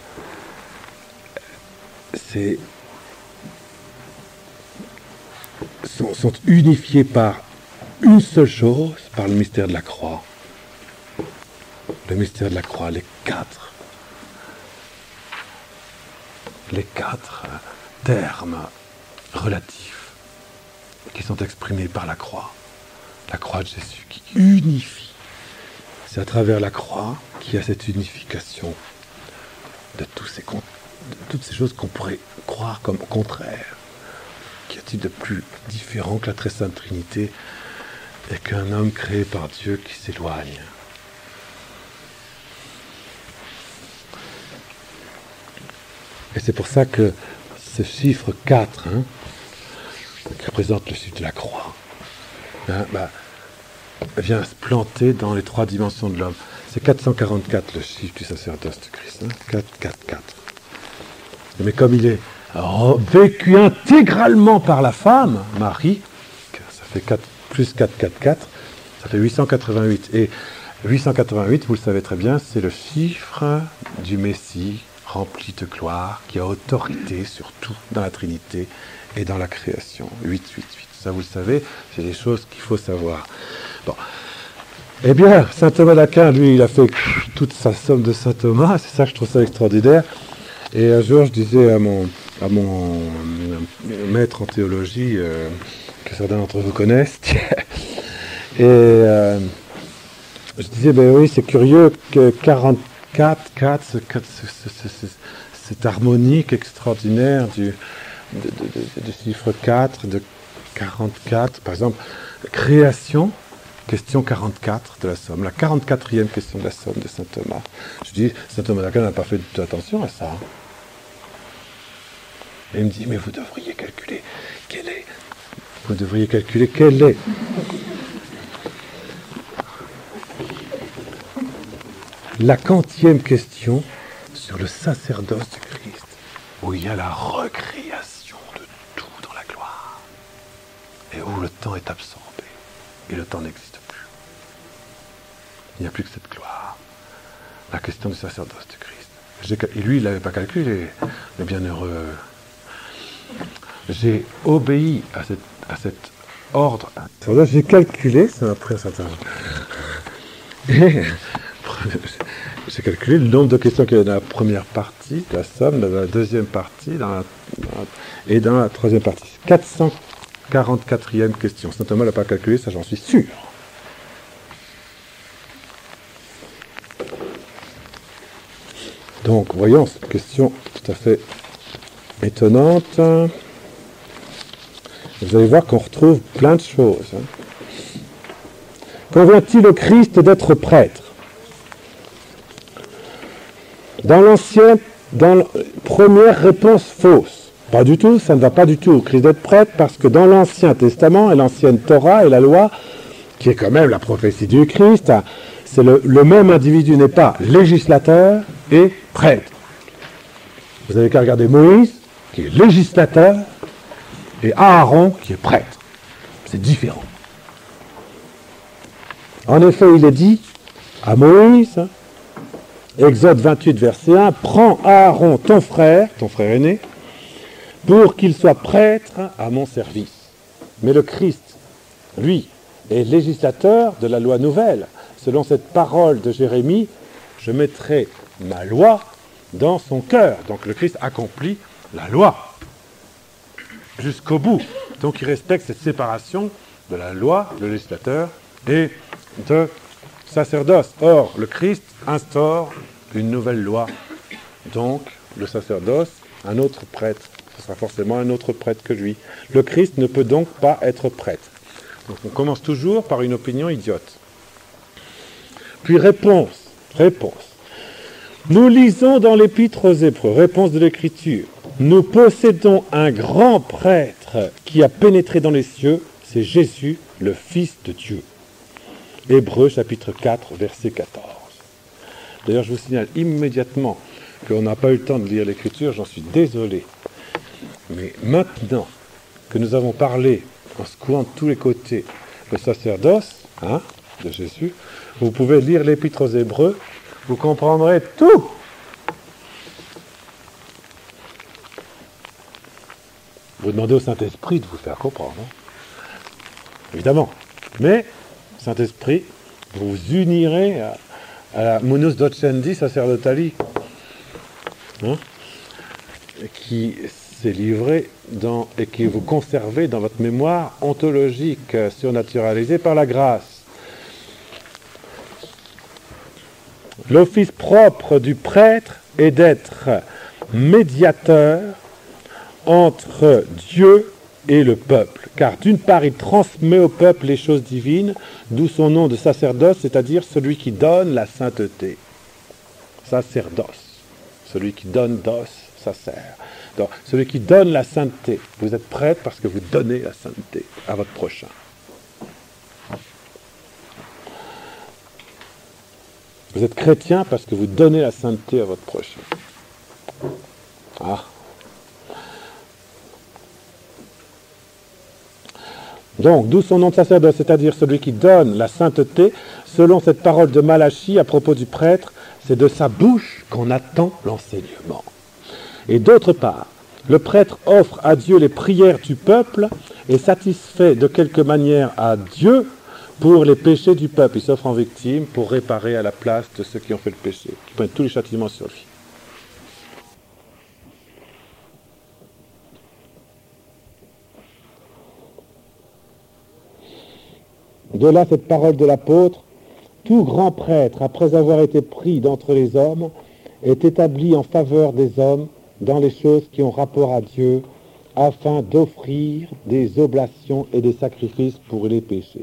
c'est, sont, sont unifiés par une seule chose, par le mystère de la croix. Le mystère de la croix, les quatre, les quatre termes relatifs qui sont exprimés par la croix. La croix de Jésus qui unifie. C'est à travers la croix qu'il y a cette unification de tous ces comptes. De toutes ces choses qu'on pourrait croire comme contraires. Qu'y a-t-il de plus différent que la très sainte Trinité et qu'un homme créé par Dieu qui s'éloigne? Et c'est pour ça que ce chiffre quatre, hein, qui représente le chiffre de la croix, hein, bah, vient se planter dans les trois dimensions de l'homme. C'est quatre cent quarante-quatre le chiffre du sacerdoce du Christ. Hein, quatre, quatre, quatre. Mais comme il est vécu intégralement par la femme, Marie, ça fait quatre, plus quatre, quatre, quatre, ça fait huit cent quatre-vingt-huit. Et huit cent quatre-vingt-huit, vous le savez très bien, c'est le chiffre du Messie rempli de gloire, qui a autorité sur tout dans la Trinité et dans la création. huit, huit, huit. Ça, vous le savez, c'est des choses qu'il faut savoir. Bon. Eh bien, saint Thomas d'Aquin, lui, il a fait toute sa somme de saint Thomas, c'est ça que je trouve ça extraordinaire. Et un jour, je disais à mon, à mon maître en théologie, euh, que certains d'entre vous connaissent. Et euh, je disais, ben oui, c'est curieux que quarante-quatre, quatre, ce, ce, ce, ce, cette harmonique extraordinaire du, de, de, de, de chiffre quatre, de quarante-quatre, par exemple, création, question quarante-quatre de la Somme, la quarante-quatrième question de la Somme de saint Thomas. Je dis, saint Thomas d'Aquin n'a pas fait du tout attention à ça. Et il me dit, mais vous devriez calculer quelle est, vous devriez calculer quelle est la quantième question sur le sacerdoce du Christ, où il y a la recréation de tout dans la gloire, et où le temps est absorbé, et le temps n'existe plus. Il n'y a plus que cette gloire. La question du sacerdoce du Christ. Et lui, il ne l'avait pas calculé, le bienheureux. J'ai obéi à, cette, à cet ordre. J'ai calculé, ça m'a pris un certain temps. Et j'ai calculé le nombre de questions qu'il y a dans la première partie de la Somme, dans la deuxième partie, dans la, dans la, et dans la troisième partie. quatre cent quarante-quatrième question. Saint Thomas ne l'a pas calculé, ça j'en suis sûr. Donc, voyons cette question tout à fait étonnante. Vous allez voir qu'on retrouve plein de choses. Hein. Convient-il au Christ d'être prêtre? Dans l'ancien, dans la première réponse fausse. Pas du tout, ça ne va pas du tout au Christ d'être prêtre, parce que dans l'Ancien Testament et l'ancienne Torah et la loi, qui est quand même la prophétie du Christ, c'est le, le même individu n'est pas législateur et prêtre. Vous avez qu'à regarder Moïse, qui est législateur, et Aaron, qui est prêtre. C'est différent. En effet, il est dit à Moïse, Exode vingt-huit, verset un, « Prends Aaron, ton frère, ton frère aîné, pour qu'il soit prêtre à mon service. » Mais le Christ, lui, est législateur de la loi nouvelle. Selon cette parole de Jérémie, je mettrai ma loi dans son cœur. Donc le Christ accomplit la loi jusqu'au bout. Donc il respecte cette séparation de la loi, le législateur, et de sacerdoce. Or, le Christ instaure une nouvelle loi. Donc, le sacerdoce, un autre prêtre. Ce sera forcément un autre prêtre que lui. Le Christ ne peut donc pas être prêtre. Donc on commence toujours par une opinion idiote. Puis réponse, réponse. Nous lisons dans l'Épître aux Hébreux, réponse de l'Écriture. Nous possédons un grand prêtre qui a pénétré dans les cieux, c'est Jésus, le Fils de Dieu. Hébreux chapitre quatre, verset quatorze. D'ailleurs, je vous signale immédiatement qu'on n'a pas eu le temps de lire l'Écriture, j'en suis désolé. Mais maintenant que nous avons parlé, en secouant de tous les côtés, le sacerdoce hein, de Jésus, vous pouvez lire l'Épître aux Hébreux, vous comprendrez tout. Vous demandez au Saint-Esprit de vous faire comprendre. Hein. Évidemment. Mais, Saint-Esprit, vous vous unirez à, à la Munus Docendi Sacerdotali, hein, qui s'est livré dans, et qui vous conservez dans votre mémoire ontologique, surnaturalisée par la grâce. L'office propre du prêtre est d'être médiateur entre Dieu et le peuple, car d'une part il transmet au peuple les choses divines, d'où son nom de sacerdoce, c'est-à-dire celui qui donne la sainteté. Sacerdoce, celui qui donne dos, sacer. Donc, celui qui donne la sainteté. Vous êtes prêtre parce que vous donnez la sainteté à votre prochain. Vous êtes chrétien parce que vous donnez la sainteté à votre prochain. Ah. Donc, d'où son nom de sacerdoce, c'est-à-dire celui qui donne la sainteté, selon cette parole de Malachie à propos du prêtre, c'est de sa bouche qu'on attend l'enseignement. Et d'autre part, le prêtre offre à Dieu les prières du peuple et satisfait de quelque manière à Dieu pour les péchés du peuple. Il s'offre en victime pour réparer à la place de ceux qui ont fait le péché, qui prennent tous les châtiments sur lui. De là cette parole de l'apôtre, tout grand prêtre, après avoir été pris d'entre les hommes, est établi en faveur des hommes dans les choses qui ont rapport à Dieu, afin d'offrir des oblations et des sacrifices pour les péchés.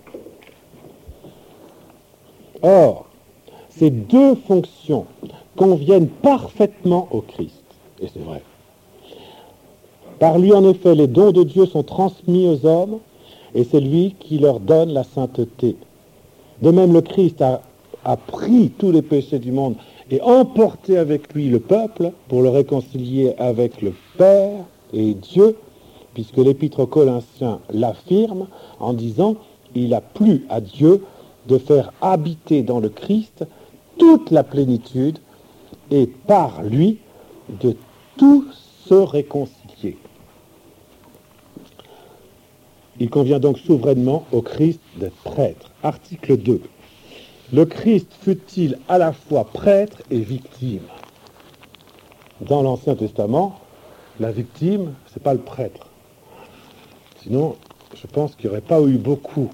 Or, ces deux fonctions conviennent parfaitement au Christ, et c'est vrai. Par lui, en effet, les dons de Dieu sont transmis aux hommes, et c'est lui qui leur donne la sainteté. De même, le Christ a, a pris tous les péchés du monde et emporté avec lui le peuple pour le réconcilier avec le Père et Dieu, puisque l'Épître aux Corinthiens l'affirme en disant « Il a plu à Dieu de faire habiter dans le Christ toute la plénitude et par lui de tout se réconcilier. » Il convient donc souverainement au Christ d'être prêtre. Article deux. Le Christ fut-il à la fois prêtre et victime? Dans l'Ancien Testament, la victime, c'est pas le prêtre. Sinon, je pense qu'il n'y aurait pas eu beaucoup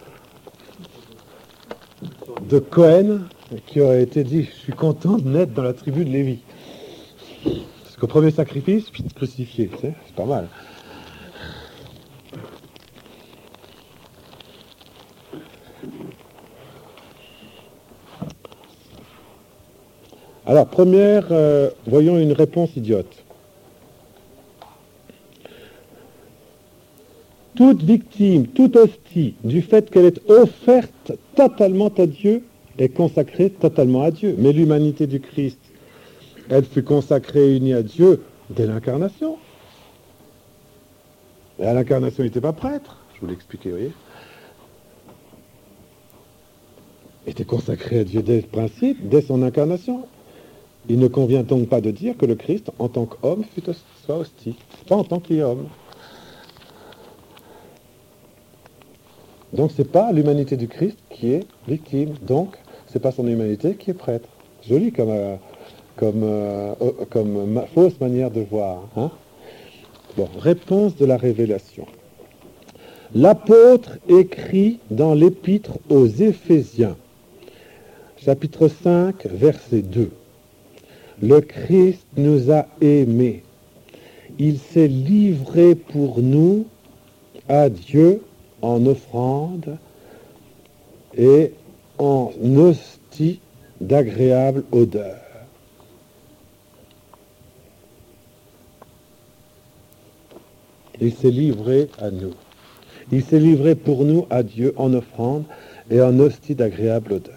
de Cohen qui auraient été dit « Je suis content de naître dans la tribu de Lévi ». Parce qu'au premier sacrifice, crucifié, c'est, c'est pas mal. Alors, première, euh, voyons une réponse idiote. Toute victime, toute hostie, du fait qu'elle est offerte totalement à Dieu, est consacrée totalement à Dieu. Mais l'humanité du Christ, elle fut consacrée et unie à Dieu dès l'incarnation. Et à l'incarnation, il n'était pas prêtre, je vous l'ai expliqué, vous voyez. Il était consacré à Dieu dès le principe, dès son incarnation. Il ne convient donc pas de dire que le Christ, en tant qu'homme, fut soit hostie, pas en tant qu'homme. Donc c'est pas l'humanité du Christ qui est victime, donc c'est pas son humanité qui est prêtre. Joli comme, euh, comme, euh, comme ma, fausse manière de voir. Hein? Bon, réponse de la révélation. L'apôtre écrit dans l'épître aux Éphésiens, chapitre cinq, verset deux. Le Christ nous a aimés. Il s'est livré pour nous à Dieu en offrande et en hostie d'agréable odeur. Il s'est livré à nous. Il s'est livré pour nous à Dieu en offrande et en hostie d'agréable odeur.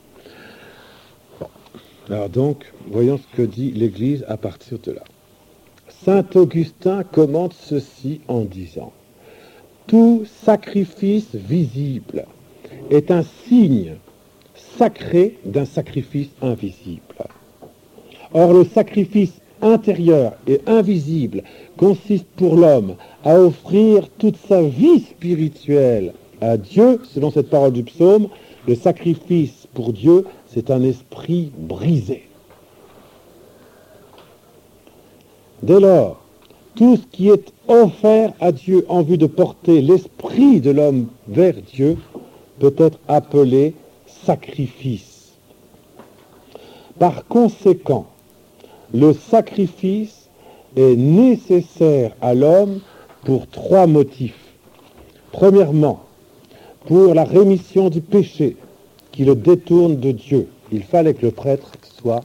Alors donc, voyons ce que dit l'Église à partir de là. Saint Augustin commente ceci en disant « Tout sacrifice visible est un signe sacré d'un sacrifice invisible. Or, le sacrifice intérieur et invisible consiste pour l'homme à offrir toute sa vie spirituelle à Dieu, selon cette parole du psaume, le sacrifice pour Dieu, c'est un esprit brisé. Dès lors, tout ce qui est offert à Dieu en vue de porter l'esprit de l'homme vers Dieu peut être appelé sacrifice. Par conséquent, le sacrifice est nécessaire à l'homme pour trois motifs. Premièrement, pour la rémission du péché qui le détourne de Dieu. Il fallait que le prêtre soit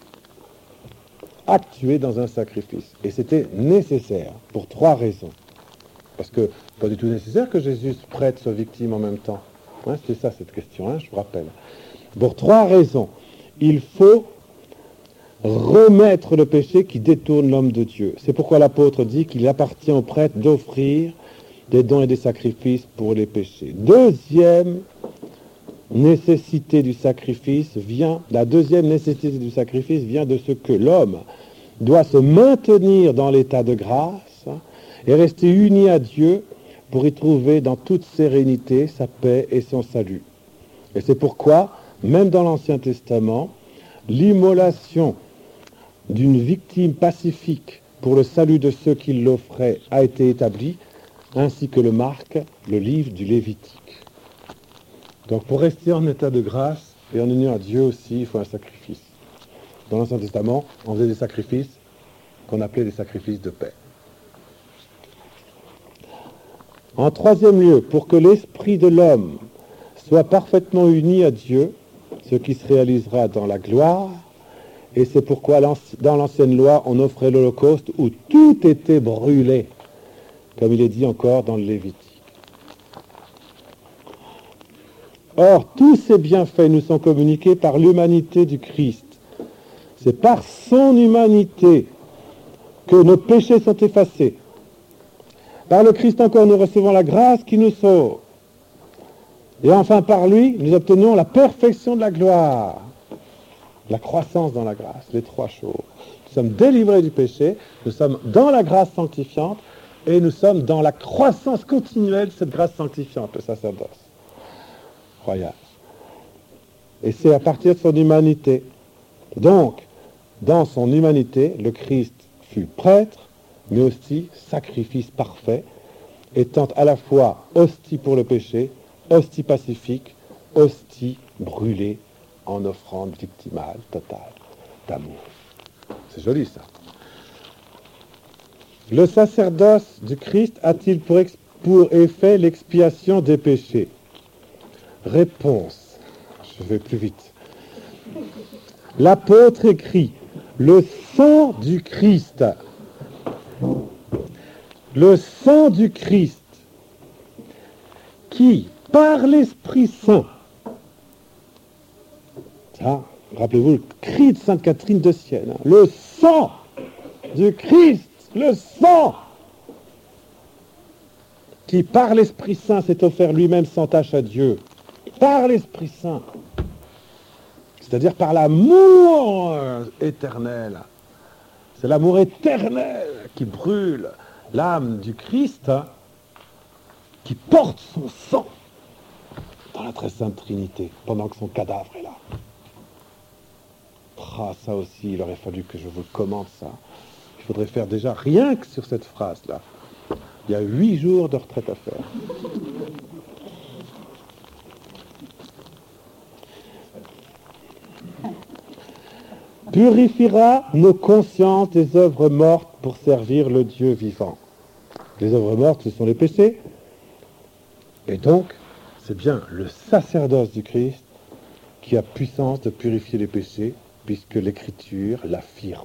actué dans un sacrifice. Et c'était nécessaire pour trois raisons. Parce que pas du tout nécessaire que Jésus prêtre soit victime en même temps. Hein, c'est ça cette question, hein, je vous rappelle. Pour trois raisons. Il faut remettre le péché qui détourne l'homme de Dieu. C'est pourquoi l'apôtre dit qu'il appartient au prêtre d'offrir des dons et des sacrifices pour les péchés. Deuxième nécessité du sacrifice vient, la deuxième nécessité du sacrifice vient de ce que l'homme doit se maintenir dans l'état de grâce et rester uni à Dieu pour y trouver dans toute sérénité sa paix et son salut. Et c'est pourquoi, même dans l'Ancien Testament, l'immolation d'une victime pacifique pour le salut de ceux qui l'offraient a été établie, ainsi que le marque le livre du Lévitique. Donc pour rester en état de grâce et en union à Dieu aussi, il faut un sacrifice. Dans l'Ancien Testament, on faisait des sacrifices qu'on appelait des sacrifices de paix. En troisième lieu, pour que l'esprit de l'homme soit parfaitement uni à Dieu, ce qui se réalisera dans la gloire, et c'est pourquoi dans l'ancienne loi, on offrait l'Holocauste où tout était brûlé, comme il est dit encore dans le Lévitique. Or, tous ces bienfaits nous sont communiqués par l'humanité du Christ. C'est par son humanité que nos péchés sont effacés. Par le Christ encore, nous recevons la grâce qui nous sauve. Et enfin, par lui, nous obtenons la perfection de la gloire, la croissance dans la grâce, les trois choses. Nous sommes délivrés du péché, nous sommes dans la grâce sanctifiante, et nous sommes dans la croissance continuelle de cette grâce sanctifiante, le sacerdoce royal. Et c'est à partir de son humanité. Donc, dans son humanité, le Christ fut prêtre, mais aussi sacrifice parfait, étant à la fois hostie pour le péché, hostie pacifique, hostie brûlée en offrande victimale totale d'amour. C'est joli ça. Le sacerdoce du Christ a-t-il pour, ex- pour effet l'expiation des péchés? Réponse. Je vais plus vite. L'apôtre écrit: le sang du Christ, le sang du Christ, qui, par l'Esprit Saint, ça, rappelez-vous le cri de Sainte Catherine de Sienne, hein, le sang du Christ, le sang, qui, par l'Esprit Saint, s'est offert lui-même sans tâche à Dieu, par l'Esprit Saint, c'est-à-dire par l'amour éternel. C'est l'amour éternel qui brûle l'âme du Christ, hein, qui porte son sang dans la très sainte Trinité, pendant que son cadavre est là. Ah, ça aussi, il aurait fallu que je vous commande ça. Il faudrait faire déjà rien que sur cette phrase-là. Il y a huit jours de retraite à faire. Purifiera nos consciences des œuvres mortes pour servir le Dieu vivant. Les œuvres mortes, ce sont les péchés. Et donc, c'est bien le sacerdoce du Christ qui a puissance de purifier les péchés, puisque l'Écriture l'affirme.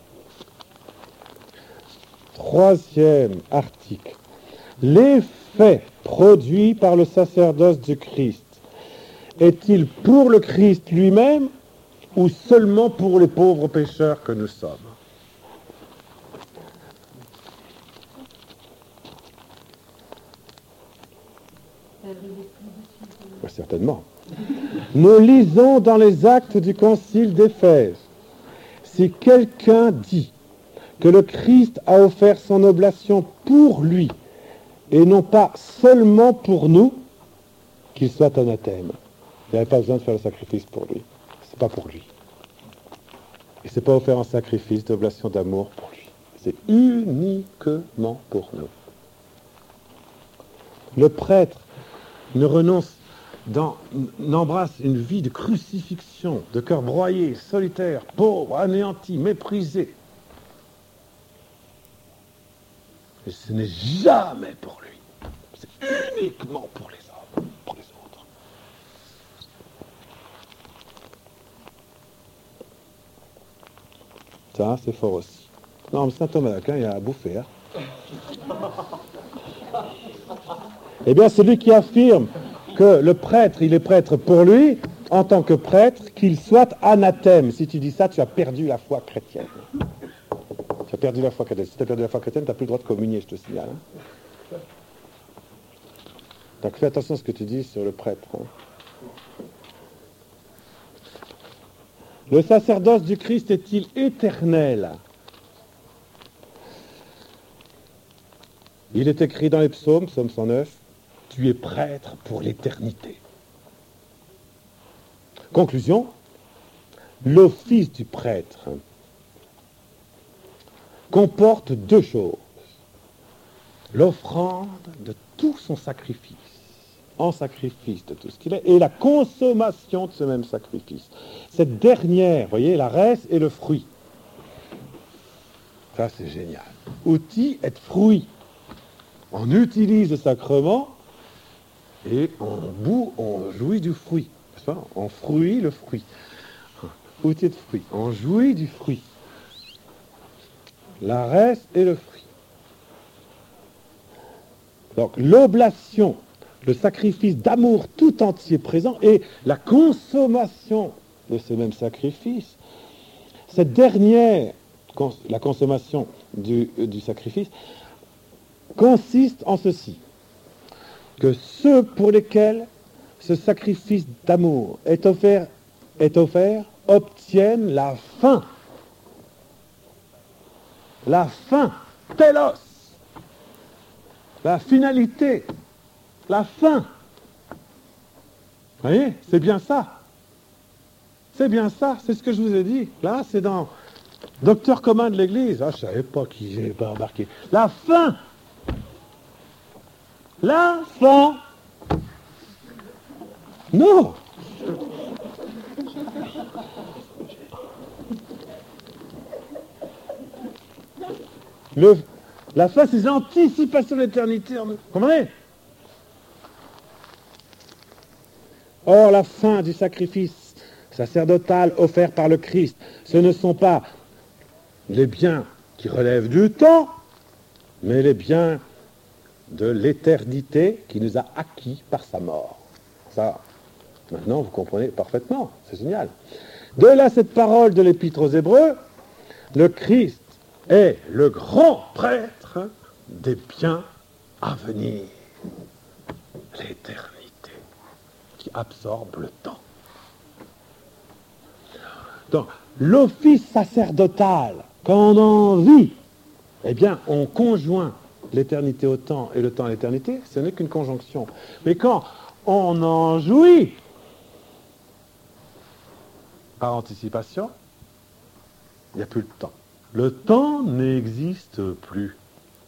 Troisième article. L'effet produit par le sacerdoce du Christ est-il pour le Christ lui-même ou seulement pour les pauvres pécheurs que nous sommes? Oui, certainement. Nous lisons dans les actes du concile d'Éphèse: si quelqu'un dit que le Christ a offert son oblation pour lui et non pas seulement pour nous, qu'il soit anathème. Il n'y avait pas besoin de faire le sacrifice pour lui. C'est pas pour lui. Et c'est pas offert en sacrifice d'oblation d'amour pour lui. C'est uniquement pour nous. Le prêtre ne renonce dans, n'embrasse une vie de crucifixion, de cœur broyé, solitaire, pauvre, anéanti, méprisé. Et ce n'est jamais pour lui. C'est uniquement pour les hommes, pour les autres. Ça, c'est fort aussi. Non, mais saint Thomas d'Aquin, il y a à bouffer. Hein. Eh bien, celui qui affirme que le prêtre, il est prêtre pour lui, en tant que prêtre, qu'il soit anathème. Si tu dis ça, tu as perdu la foi chrétienne. Tu as perdu la foi chrétienne. Si tu as perdu la foi chrétienne, tu n'as plus le droit de communier, je te signale. Hein. Donc fais attention à ce que tu dis sur le prêtre. Hein. Le sacerdoce du Christ est-il éternel? Il est écrit dans les psaumes, psaume cent neuf, « Tu es prêtre pour l'éternité ». Conclusion, l'office du prêtre comporte deux choses. L'offrande de tout son sacrifice en sacrifice de tout ce qu'il est, et la consommation de ce même sacrifice. Cette dernière, vous voyez, la res et le fruit. Ça, c'est génial. Outil et fruit. On utilise le sacrement et on bout, on jouit du fruit. N'est-ce pas? On fruit le fruit. Outil de fruit. On jouit du fruit. La res et le fruit. Donc, l'oblation, le sacrifice d'amour tout entier présent et la consommation de ce même sacrifice, cette dernière, la consommation du, du sacrifice, consiste en ceci, que ceux pour lesquels ce sacrifice d'amour est offert, est offert obtiennent la fin. La fin, telos, la finalité, la fin. Vous voyez, c'est bien ça. C'est bien ça, c'est ce que je vous ai dit. Là, c'est dans Docteur commun de l'Église. Ah, je ne savais pas qui j'ai pas embarqué. La fin. La fin. Non. Le, la fin, c'est l'anticipation de l'éternité. Vous comprenez? Or, la fin du sacrifice sacerdotal offert par le Christ, ce ne sont pas les biens qui relèvent du temps, mais les biens de l'éternité qui nous a acquis par sa mort. Ça, maintenant, vous comprenez parfaitement. C'est génial. De là, cette parole de l'Épître aux Hébreux, le Christ est le grand prêtre des biens à venir. L'éternité qui absorbe le temps. Donc, l'office sacerdotal, quand on en vit, eh bien, on conjoint l'éternité au temps et le temps à l'éternité, ce n'est qu'une conjonction. Mais quand on en jouit par anticipation, il n'y a plus le temps. Le temps n'existe plus.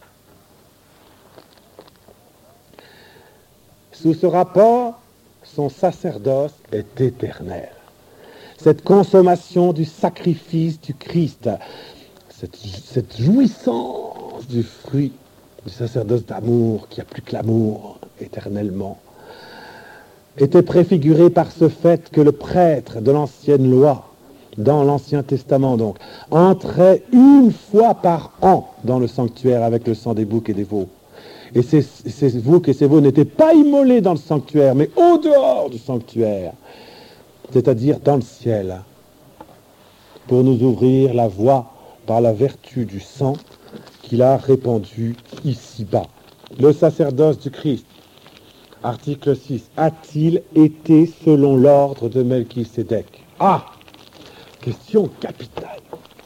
Sous ce rapport, son sacerdoce est éternel. Cette consommation du sacrifice du Christ, cette, cette jouissance du fruit du sacerdoce d'amour, qui a plus que l'amour éternellement, était préfigurée par ce fait que le prêtre de l'ancienne loi, dans l'Ancien Testament donc, entrait une fois par an dans le sanctuaire avec le sang des boucs et des veaux. Et ces, ces boucs et ces veaux n'étaient pas immolés dans le sanctuaire, mais au dehors du sanctuaire, c'est-à-dire dans le ciel, pour nous ouvrir la voie par la vertu du sang qu'il a répandu ici-bas. Le sacerdoce du Christ, article six, a-t-il été selon l'ordre de Melchisédek? Ah, question capitale.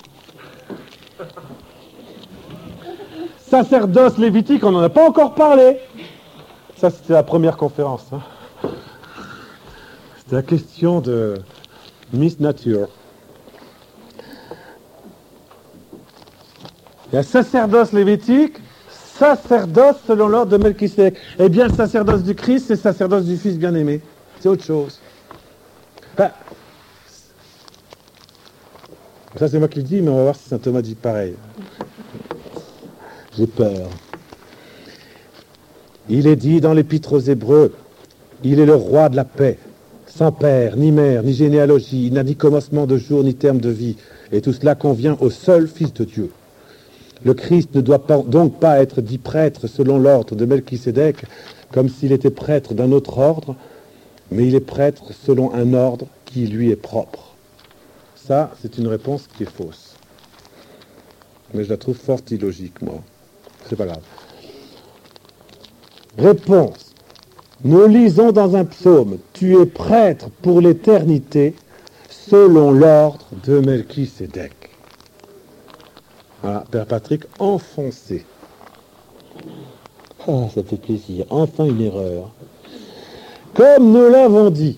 Sacerdoce lévitique, on n'en a pas encore parlé. Ça, c'était la première conférence. Hein. C'était la question de Miss Nature. Il y a sacerdoce lévitique, sacerdoce selon l'ordre de Melchisédek. Eh bien, le sacerdoce du Christ, c'est le sacerdoce du Fils bien-aimé. C'est autre chose. Enfin, ça, c'est moi qui le dis, mais on va voir si saint Thomas dit pareil. J'ai peur. Il est dit dans l'Épître aux Hébreux, il est le roi de la paix, sans père, ni mère, ni généalogie, il n'a ni commencement de jour, ni terme de vie, et tout cela convient au seul Fils de Dieu. Le Christ ne doit pas, donc pas être dit prêtre selon l'ordre de Melchisédek, comme s'il était prêtre d'un autre ordre, mais il est prêtre selon un ordre qui lui est propre. Ça, c'est une réponse qui est fausse. Mais je la trouve fort illogique, moi. C'est pas grave. Réponse. Nous lisons dans un psaume, tu es prêtre pour l'éternité, selon l'ordre de Melchisédek. Voilà, Père Patrick, enfoncé. Ah, ça fait plaisir. Enfin une erreur. Comme nous l'avons dit,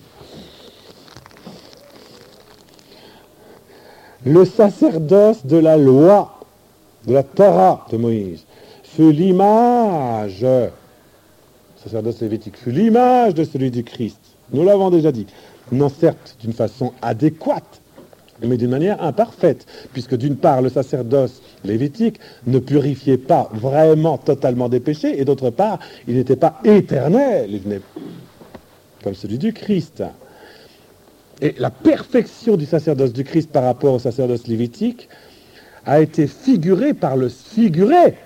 le sacerdoce de la loi, de la Torah de Moïse, fut l'image, sacerdoce lévitique fut l'image de celui du Christ. Nous l'avons déjà dit. Non certes d'une façon adéquate, mais d'une manière imparfaite, puisque d'une part, le sacerdoce lévitique ne purifiait pas vraiment totalement des péchés, et d'autre part, il n'était pas éternel, il venait comme celui du Christ. Et la perfection du sacerdoce du Christ par rapport au sacerdoce lévitique a été figurée par le figuré.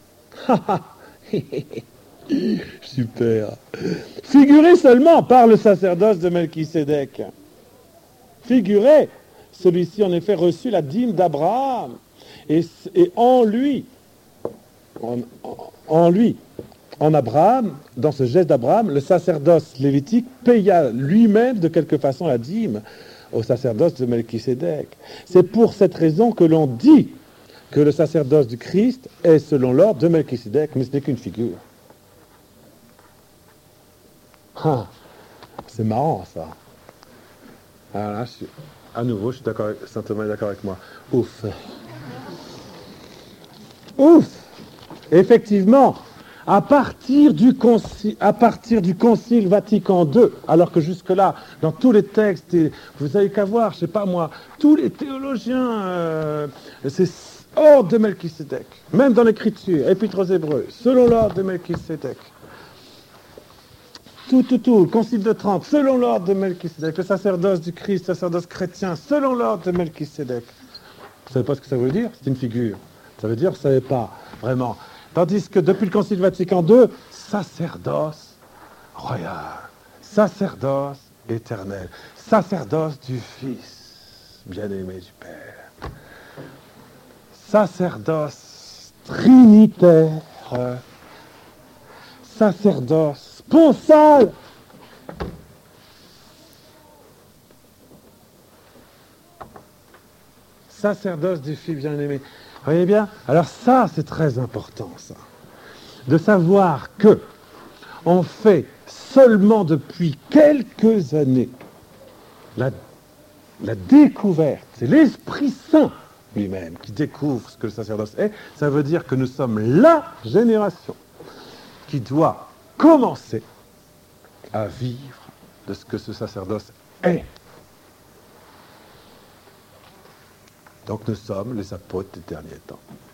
Super. Figuré seulement par le sacerdoce de Melchisédek. Figuré. Celui-ci, en effet, reçut la dîme d'Abraham. Et, et en lui, en, en, en lui, en Abraham, dans ce geste d'Abraham, le sacerdoce lévitique paya lui-même de quelque façon la dîme au sacerdoce de Melchisédek. C'est pour cette raison que l'on dit que le sacerdoce du Christ est selon l'ordre de Melchisédek, mais ce n'est qu'une figure. Ah, c'est marrant, ça. Alors là, je suis, à nouveau, je suis d'accord, avec, Saint Thomas est d'accord avec moi. Ouf. Ouf. Effectivement, à partir du concile, à partir du concile Vatican deux, alors que jusque-là, dans tous les textes, vous n'avez qu'à voir, je ne sais pas moi, tous les théologiens, euh, c'est ordre de Melchisédek, même dans l'écriture, Épître aux Hébreux, selon l'ordre de Melchisédek. Tout, tout, tout, le concile de Trente, selon l'ordre de Melchisédek, le sacerdoce du Christ, sacerdoce chrétien, selon l'ordre de Melchisédek. Vous ne savez pas ce que ça veut dire? C'est une figure. Ça veut dire, vous ne savez pas, vraiment. Tandis que depuis le concile Vatican deux, sacerdoce royal, sacerdoce éternel, sacerdoce du Fils, bien-aimé du Père, sacerdoce trinitaire, sacerdoce sponsal. Sacerdoce du Fils bien-aimé. Vous voyez bien? Alors ça, c'est très important, ça. De savoir que on fait seulement depuis quelques années la, la découverte, c'est l'Esprit Saint lui-même qui découvre ce que le sacerdoce est. Ça veut dire que nous sommes la génération qui doit commencer à vivre de ce que ce sacerdoce est. Donc nous sommes les apôtres des derniers temps.